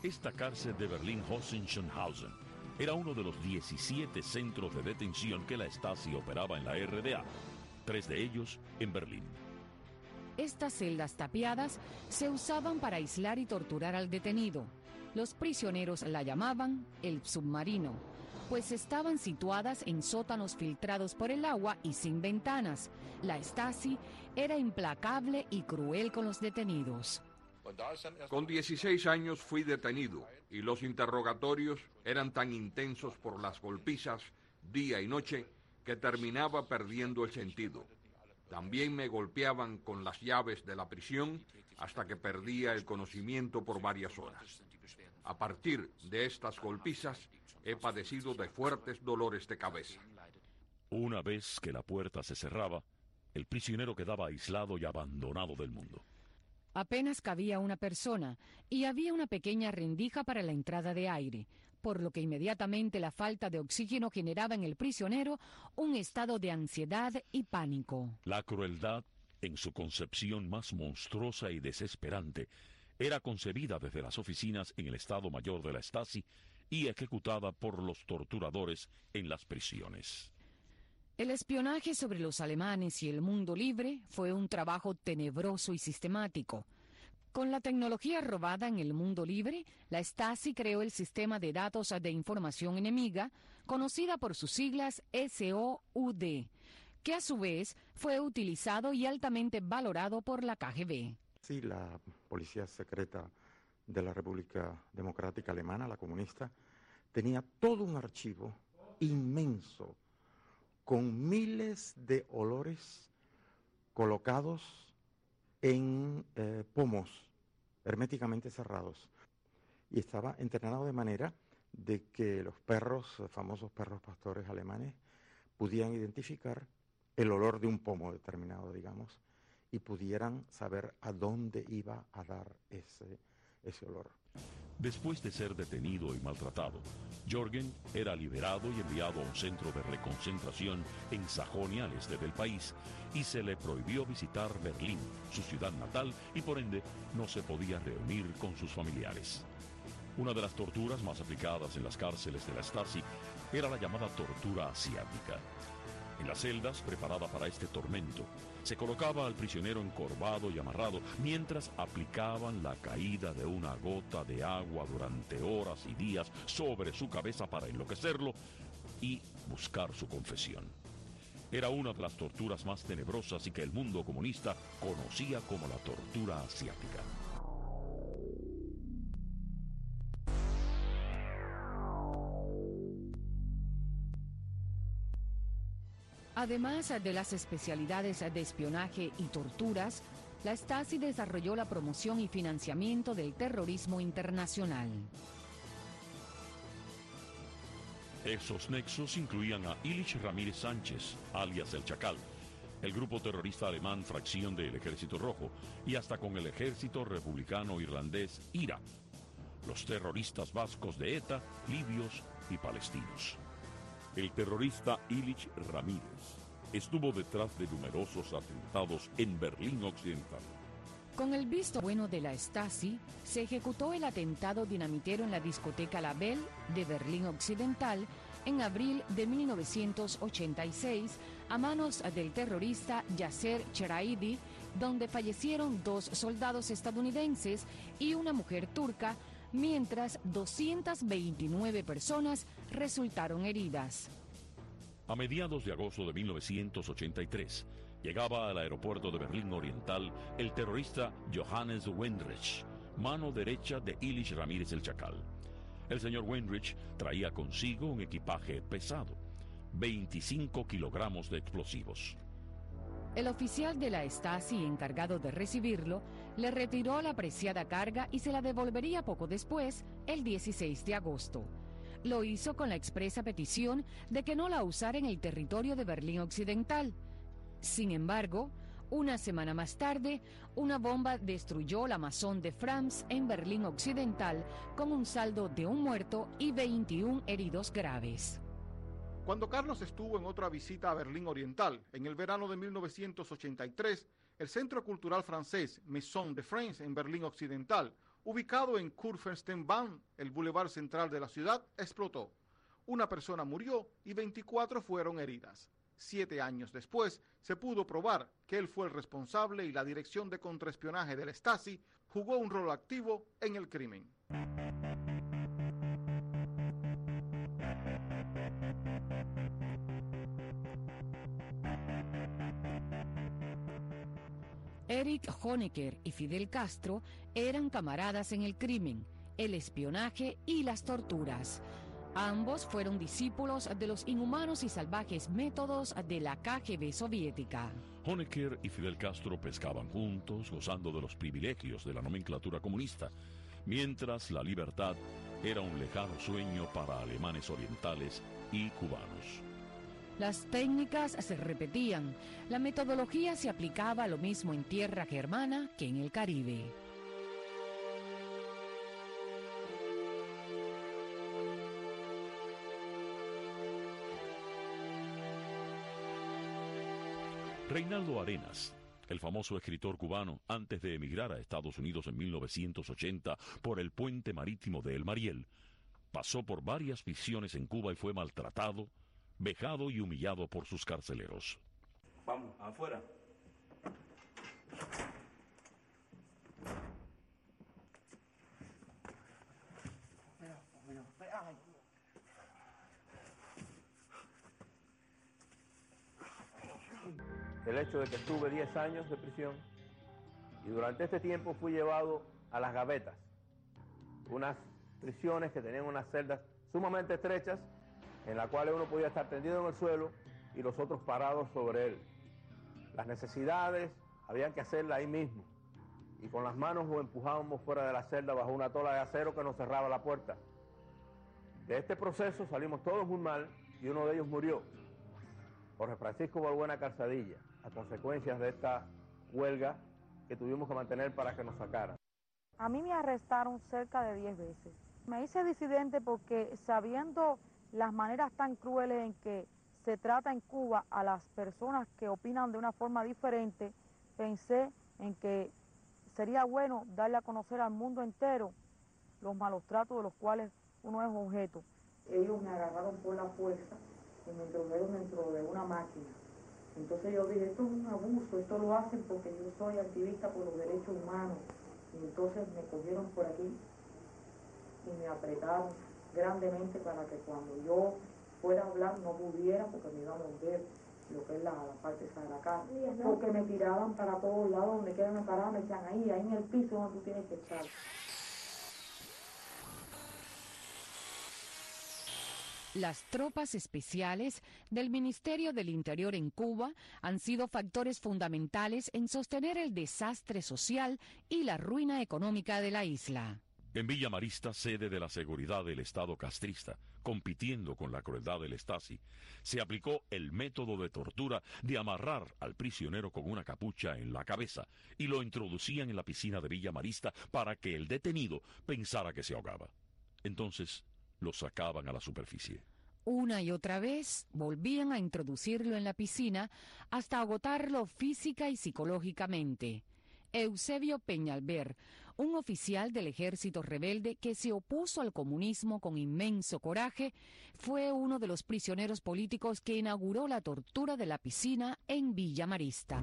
Esta cárcel de Berlín-Hohenschönhausen era uno de los 17 centros de detención que la Stasi operaba en la RDA, 3 de ellos en Berlín. Estas celdas tapiadas se usaban para aislar y torturar al detenido. Los prisioneros la llamaban el submarino, pues estaban situadas en sótanos filtrados por el agua y sin ventanas. La Stasi era implacable y cruel con los detenidos. Con 16 años fui detenido y los interrogatorios eran tan intensos por las golpizas día y noche que terminaba perdiendo el sentido. También me golpeaban con las llaves de la prisión hasta que perdía el conocimiento por varias horas. A partir de estas golpizas he padecido de fuertes dolores de cabeza. Una vez que la puerta se cerraba, el prisionero quedaba aislado y abandonado del mundo. Apenas cabía una persona y había una pequeña rendija para la entrada de aire, por lo que inmediatamente la falta de oxígeno generaba en el prisionero un estado de ansiedad y pánico. La crueldad, en su concepción más monstruosa y desesperante, era concebida desde las oficinas en el Estado Mayor de la Stasi y ejecutada por los torturadores en las prisiones. El espionaje sobre los alemanes y el mundo libre fue un trabajo tenebroso y sistemático. Con la tecnología robada en el mundo libre, la Stasi creó el sistema de datos de información enemiga, conocida por sus siglas SOUD, que a su vez fue utilizado y altamente valorado por la KGB. Sí, la policía secreta de la República Democrática Alemana, la comunista, tenía todo un archivo inmenso con miles de olores colocados en pomos herméticamente cerrados. Y estaba entrenado de manera de que los perros, famosos perros pastores alemanes, pudieran identificar el olor de un pomo determinado, digamos, y pudieran saber a dónde iba a dar ese olor. Después de ser detenido y maltratado, Jürgen era liberado y enviado a un centro de reconcentración en Sajonia, al este del país, y se le prohibió visitar Berlín, su ciudad natal, y por ende no se podía reunir con sus familiares. Una de las torturas más aplicadas en las cárceles de la Stasi era la llamada tortura asiática. En las celdas, preparada para este tormento, se colocaba al prisionero encorvado y amarrado mientras aplicaban la caída de una gota de agua durante horas y días sobre su cabeza para enloquecerlo y buscar su confesión. Era una de las torturas más tenebrosas y que el mundo comunista conocía como la tortura asiática. Además de las especialidades de espionaje y torturas, la Stasi desarrolló la promoción y financiamiento del terrorismo internacional. Esos nexos incluían a Ilich Ramírez Sánchez, alias El Chacal, el grupo terrorista alemán fracción del Ejército Rojo, y hasta con el Ejército Republicano Irlandés IRA, los terroristas vascos de ETA, libios y palestinos. El terrorista Ilich Ramírez estuvo detrás de numerosos atentados en Berlín Occidental. Con el visto bueno de la Stasi, se ejecutó el atentado dinamitero en la discoteca La Belle de Berlín Occidental en abril de 1986 a manos del terrorista Yasser Cheraidi, donde fallecieron 2 soldados estadounidenses y una mujer turca, mientras 229 personas resultaron heridas. A mediados de agosto de 1983, llegaba al aeropuerto de Berlín Oriental el terrorista Johannes Wendrich, mano derecha de Ilich Ramírez El Chacal. El señor Wendrich traía consigo un equipaje pesado, 25 kilogramos de explosivos. El oficial de la Stasi encargado de recibirlo le retiró la preciada carga y se la devolvería poco después, el 16 de agosto. Lo hizo con la expresa petición de que no la usara en el territorio de Berlín Occidental. Sin embargo, una semana más tarde, una bomba destruyó la Maison de France en Berlín Occidental con un saldo de 1 muerto y 21 heridos graves. Cuando Carlos estuvo en otra visita a Berlín Oriental, en el verano de 1983, el Centro Cultural Francés Maison de France en Berlín Occidental ubicado en Kurfürstendamm, el bulevar central de la ciudad, explotó. Una persona murió y 24 fueron heridas. 7 años después, se pudo probar que él fue el responsable y la dirección de contraespionaje del Stasi jugó un rol activo en el crimen. Erich Honecker y Fidel Castro eran camaradas en el crimen, el espionaje y las torturas. Ambos fueron discípulos de los inhumanos y salvajes métodos de la KGB soviética. Honecker y Fidel Castro pescaban juntos, gozando de los privilegios de la nomenclatura comunista, mientras la libertad era un lejano sueño para alemanes orientales y cubanos. Las técnicas se repetían, la metodología se aplicaba lo mismo en tierra germana que en el Caribe. Reinaldo Arenas, el famoso escritor cubano, antes de emigrar a Estados Unidos en 1980 por el puente marítimo de El Mariel, pasó por varias prisiones en Cuba y fue maltratado, vejado y humillado por sus carceleros. Vamos, afuera. El hecho de que estuve 10 años de prisión y durante este tiempo fui llevado a las gavetas, unas prisiones que tenían unas celdas sumamente estrechas en las cuales uno podía estar tendido en el suelo y los otros parados sobre él. Las necesidades habían que hacerlas ahí mismo y con las manos nos empujábamos fuera de la celda bajo una tola de acero que nos cerraba la puerta. De este proceso salimos todos muy mal y uno de ellos murió, Jorge Francisco Balbuena Calzadilla, a consecuencias de esta huelga que tuvimos que mantener para que nos sacaran. A mí me arrestaron cerca de 10 veces. Me hice disidente porque sabiendo las maneras tan crueles en que se trata en Cuba a las personas que opinan de una forma diferente, pensé en que sería bueno darle a conocer al mundo entero los malos tratos de los cuales uno es objeto. Ellos me agarraron por la fuerza y me introdujeron dentro de una máquina. Entonces yo dije, esto es un abuso, esto lo hacen porque yo soy activista por los derechos humanos. Y entonces me cogieron por aquí y me apretaron grandemente para que cuando yo fuera a hablar no pudiera porque me iban a morder lo que es la parte esa de la cara. Porque me tiraban para todos lados, donde quieran me paraban, me decían ahí en el piso donde tú tienes que estar. Las tropas especiales del Ministerio del Interior en Cuba han sido factores fundamentales en sostener el desastre social y la ruina económica de la isla. En Villa Marista, sede de la seguridad del Estado castrista, compitiendo con la crueldad del Stasi, se aplicó el método de tortura de amarrar al prisionero con una capucha en la cabeza y lo introducían en la piscina de Villa Marista para que el detenido pensara que se ahogaba. Entonces lo sacaban a la superficie. Una y otra vez volvían a introducirlo en la piscina hasta agotarlo física y psicológicamente. Eusebio Peñalver, un oficial del ejército rebelde que se opuso al comunismo con inmenso coraje, fue uno de los prisioneros políticos que inauguró la tortura de la piscina en Villa Marista.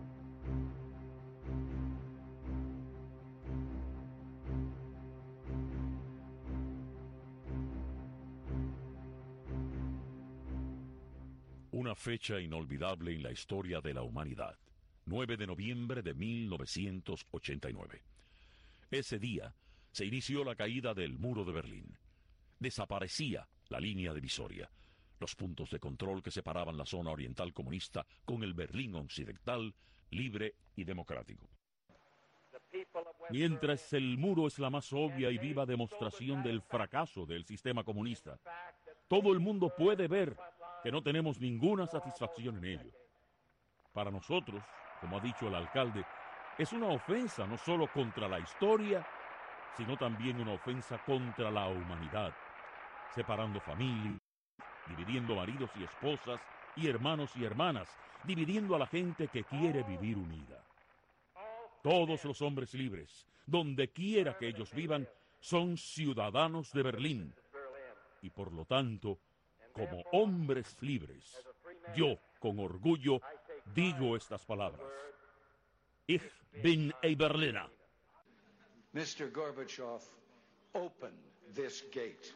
Una fecha inolvidable en la historia de la humanidad. 9 de noviembre de 1989. Ese día se inició la caída del muro de Berlín. Desaparecía la línea divisoria, los puntos de control que separaban la zona oriental comunista con el Berlín occidental, libre y democrático. Mientras el muro es la más obvia y viva demostración del fracaso del sistema comunista, todo el mundo puede ver que no tenemos ninguna satisfacción en ello. Para nosotros, como ha dicho el alcalde, es una ofensa no solo contra la historia, sino también una ofensa contra la humanidad, separando familias, dividiendo maridos y esposas, y hermanos y hermanas, dividiendo a la gente que quiere vivir unida. Todos los hombres libres, donde quiera que ellos vivan, son ciudadanos de Berlín. Y por lo tanto, como hombres libres, yo, con orgullo, digo estas palabras. Ich bin ein Berliner. Mr. Gorbachev, open this gate.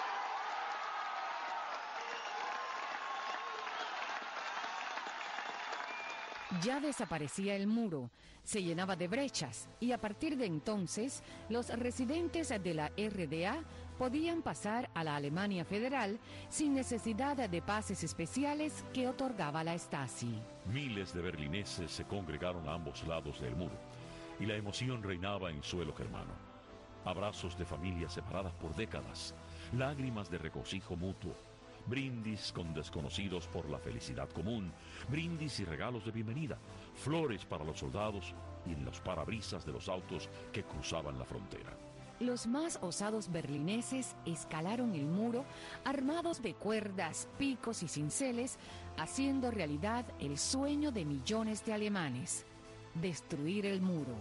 Ya desaparecía el muro, se llenaba de brechas y a partir de entonces los residentes de la RDA podían pasar a la Alemania federal sin necesidad de pases especiales que otorgaba la Stasi. Miles de berlineses se congregaron a ambos lados del muro y la emoción reinaba en suelo germano. Abrazos de familias separadas por décadas, lágrimas de regocijo mutuo, brindis con desconocidos por la felicidad común, brindis y regalos de bienvenida, flores para los soldados y en los parabrisas de los autos que cruzaban la frontera. Los más osados berlineses escalaron el muro armados de cuerdas, picos y cinceles, haciendo realidad el sueño de millones de alemanes: destruir el muro.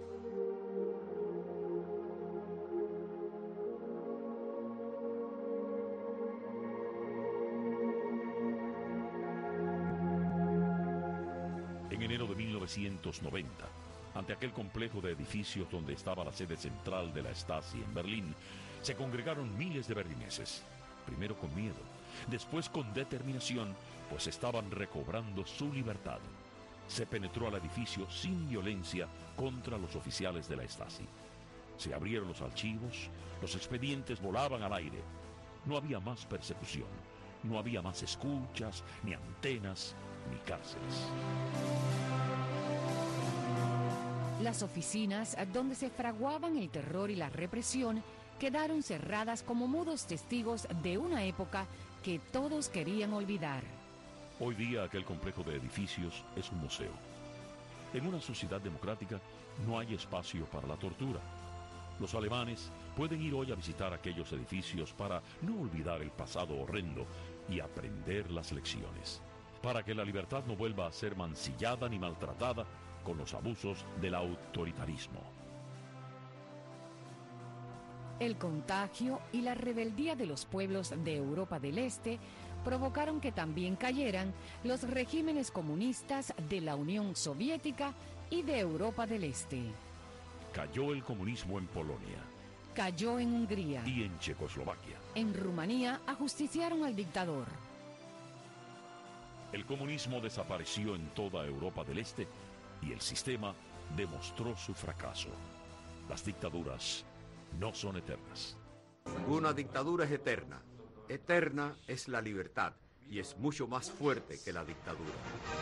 En enero de 1990, ante aquel complejo de edificios donde estaba la sede central de la Stasi en Berlín, se congregaron miles de berlineses, primero con miedo, después con determinación, pues estaban recobrando su libertad. Se penetró al edificio sin violencia contra los oficiales de la Stasi. Se abrieron los archivos, los expedientes volaban al aire. No había más persecución, no había más escuchas, ni antenas, ni cárceles. Las oficinas donde se fraguaban el terror y la represión quedaron cerradas como mudos testigos de una época que todos querían olvidar. Hoy día aquel complejo de edificios es un museo. En una sociedad democrática no hay espacio para la tortura. Los alemanes pueden ir hoy a visitar aquellos edificios para no olvidar el pasado horrendo y aprender las lecciones, para que la libertad no vuelva a ser mancillada ni maltratada con los abusos del autoritarismo. El contagio y la rebeldía de los pueblos de Europa del Este provocaron que también cayeran los regímenes comunistas de la Unión Soviética y de Europa del Este. Cayó el comunismo en Polonia. Cayó en Hungría. Y en Checoslovaquia. En Rumanía ajusticiaron al dictador. El comunismo desapareció en toda Europa del Este y el sistema demostró su fracaso. Las dictaduras no son eternas. Ninguna dictadura es eterna. Eterna es la libertad y es mucho más fuerte que la dictadura.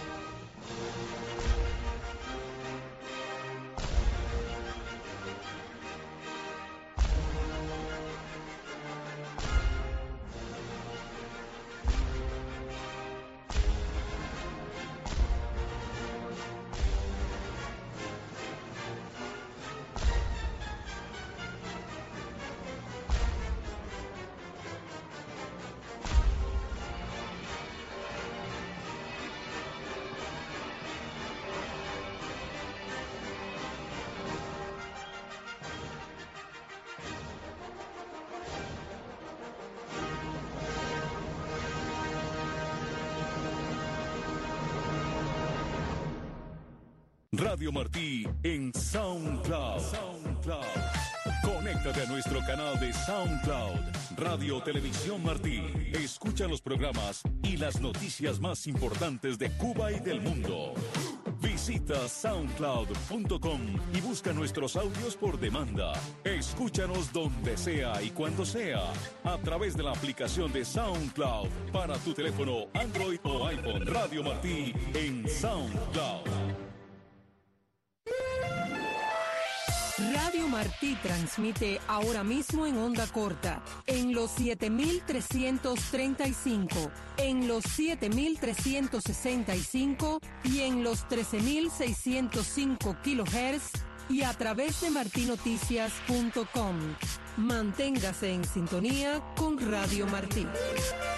Radio Martí en SoundCloud. Conéctate a nuestro canal de SoundCloud, Radio Televisión Martí. Escucha los programas y las noticias más importantes de Cuba y del mundo. Visita soundcloud.com y busca nuestros audios por demanda. Escúchanos donde sea y cuando sea, a través de la aplicación de SoundCloud para tu teléfono Android o iPhone. Radio Martí en SoundCloud. Radio Martí transmite ahora mismo en onda corta, en los 7.335, en los 7.365 y en los 13.605 kHz y a través de martinoticias.com. Manténgase en sintonía con Radio Martí.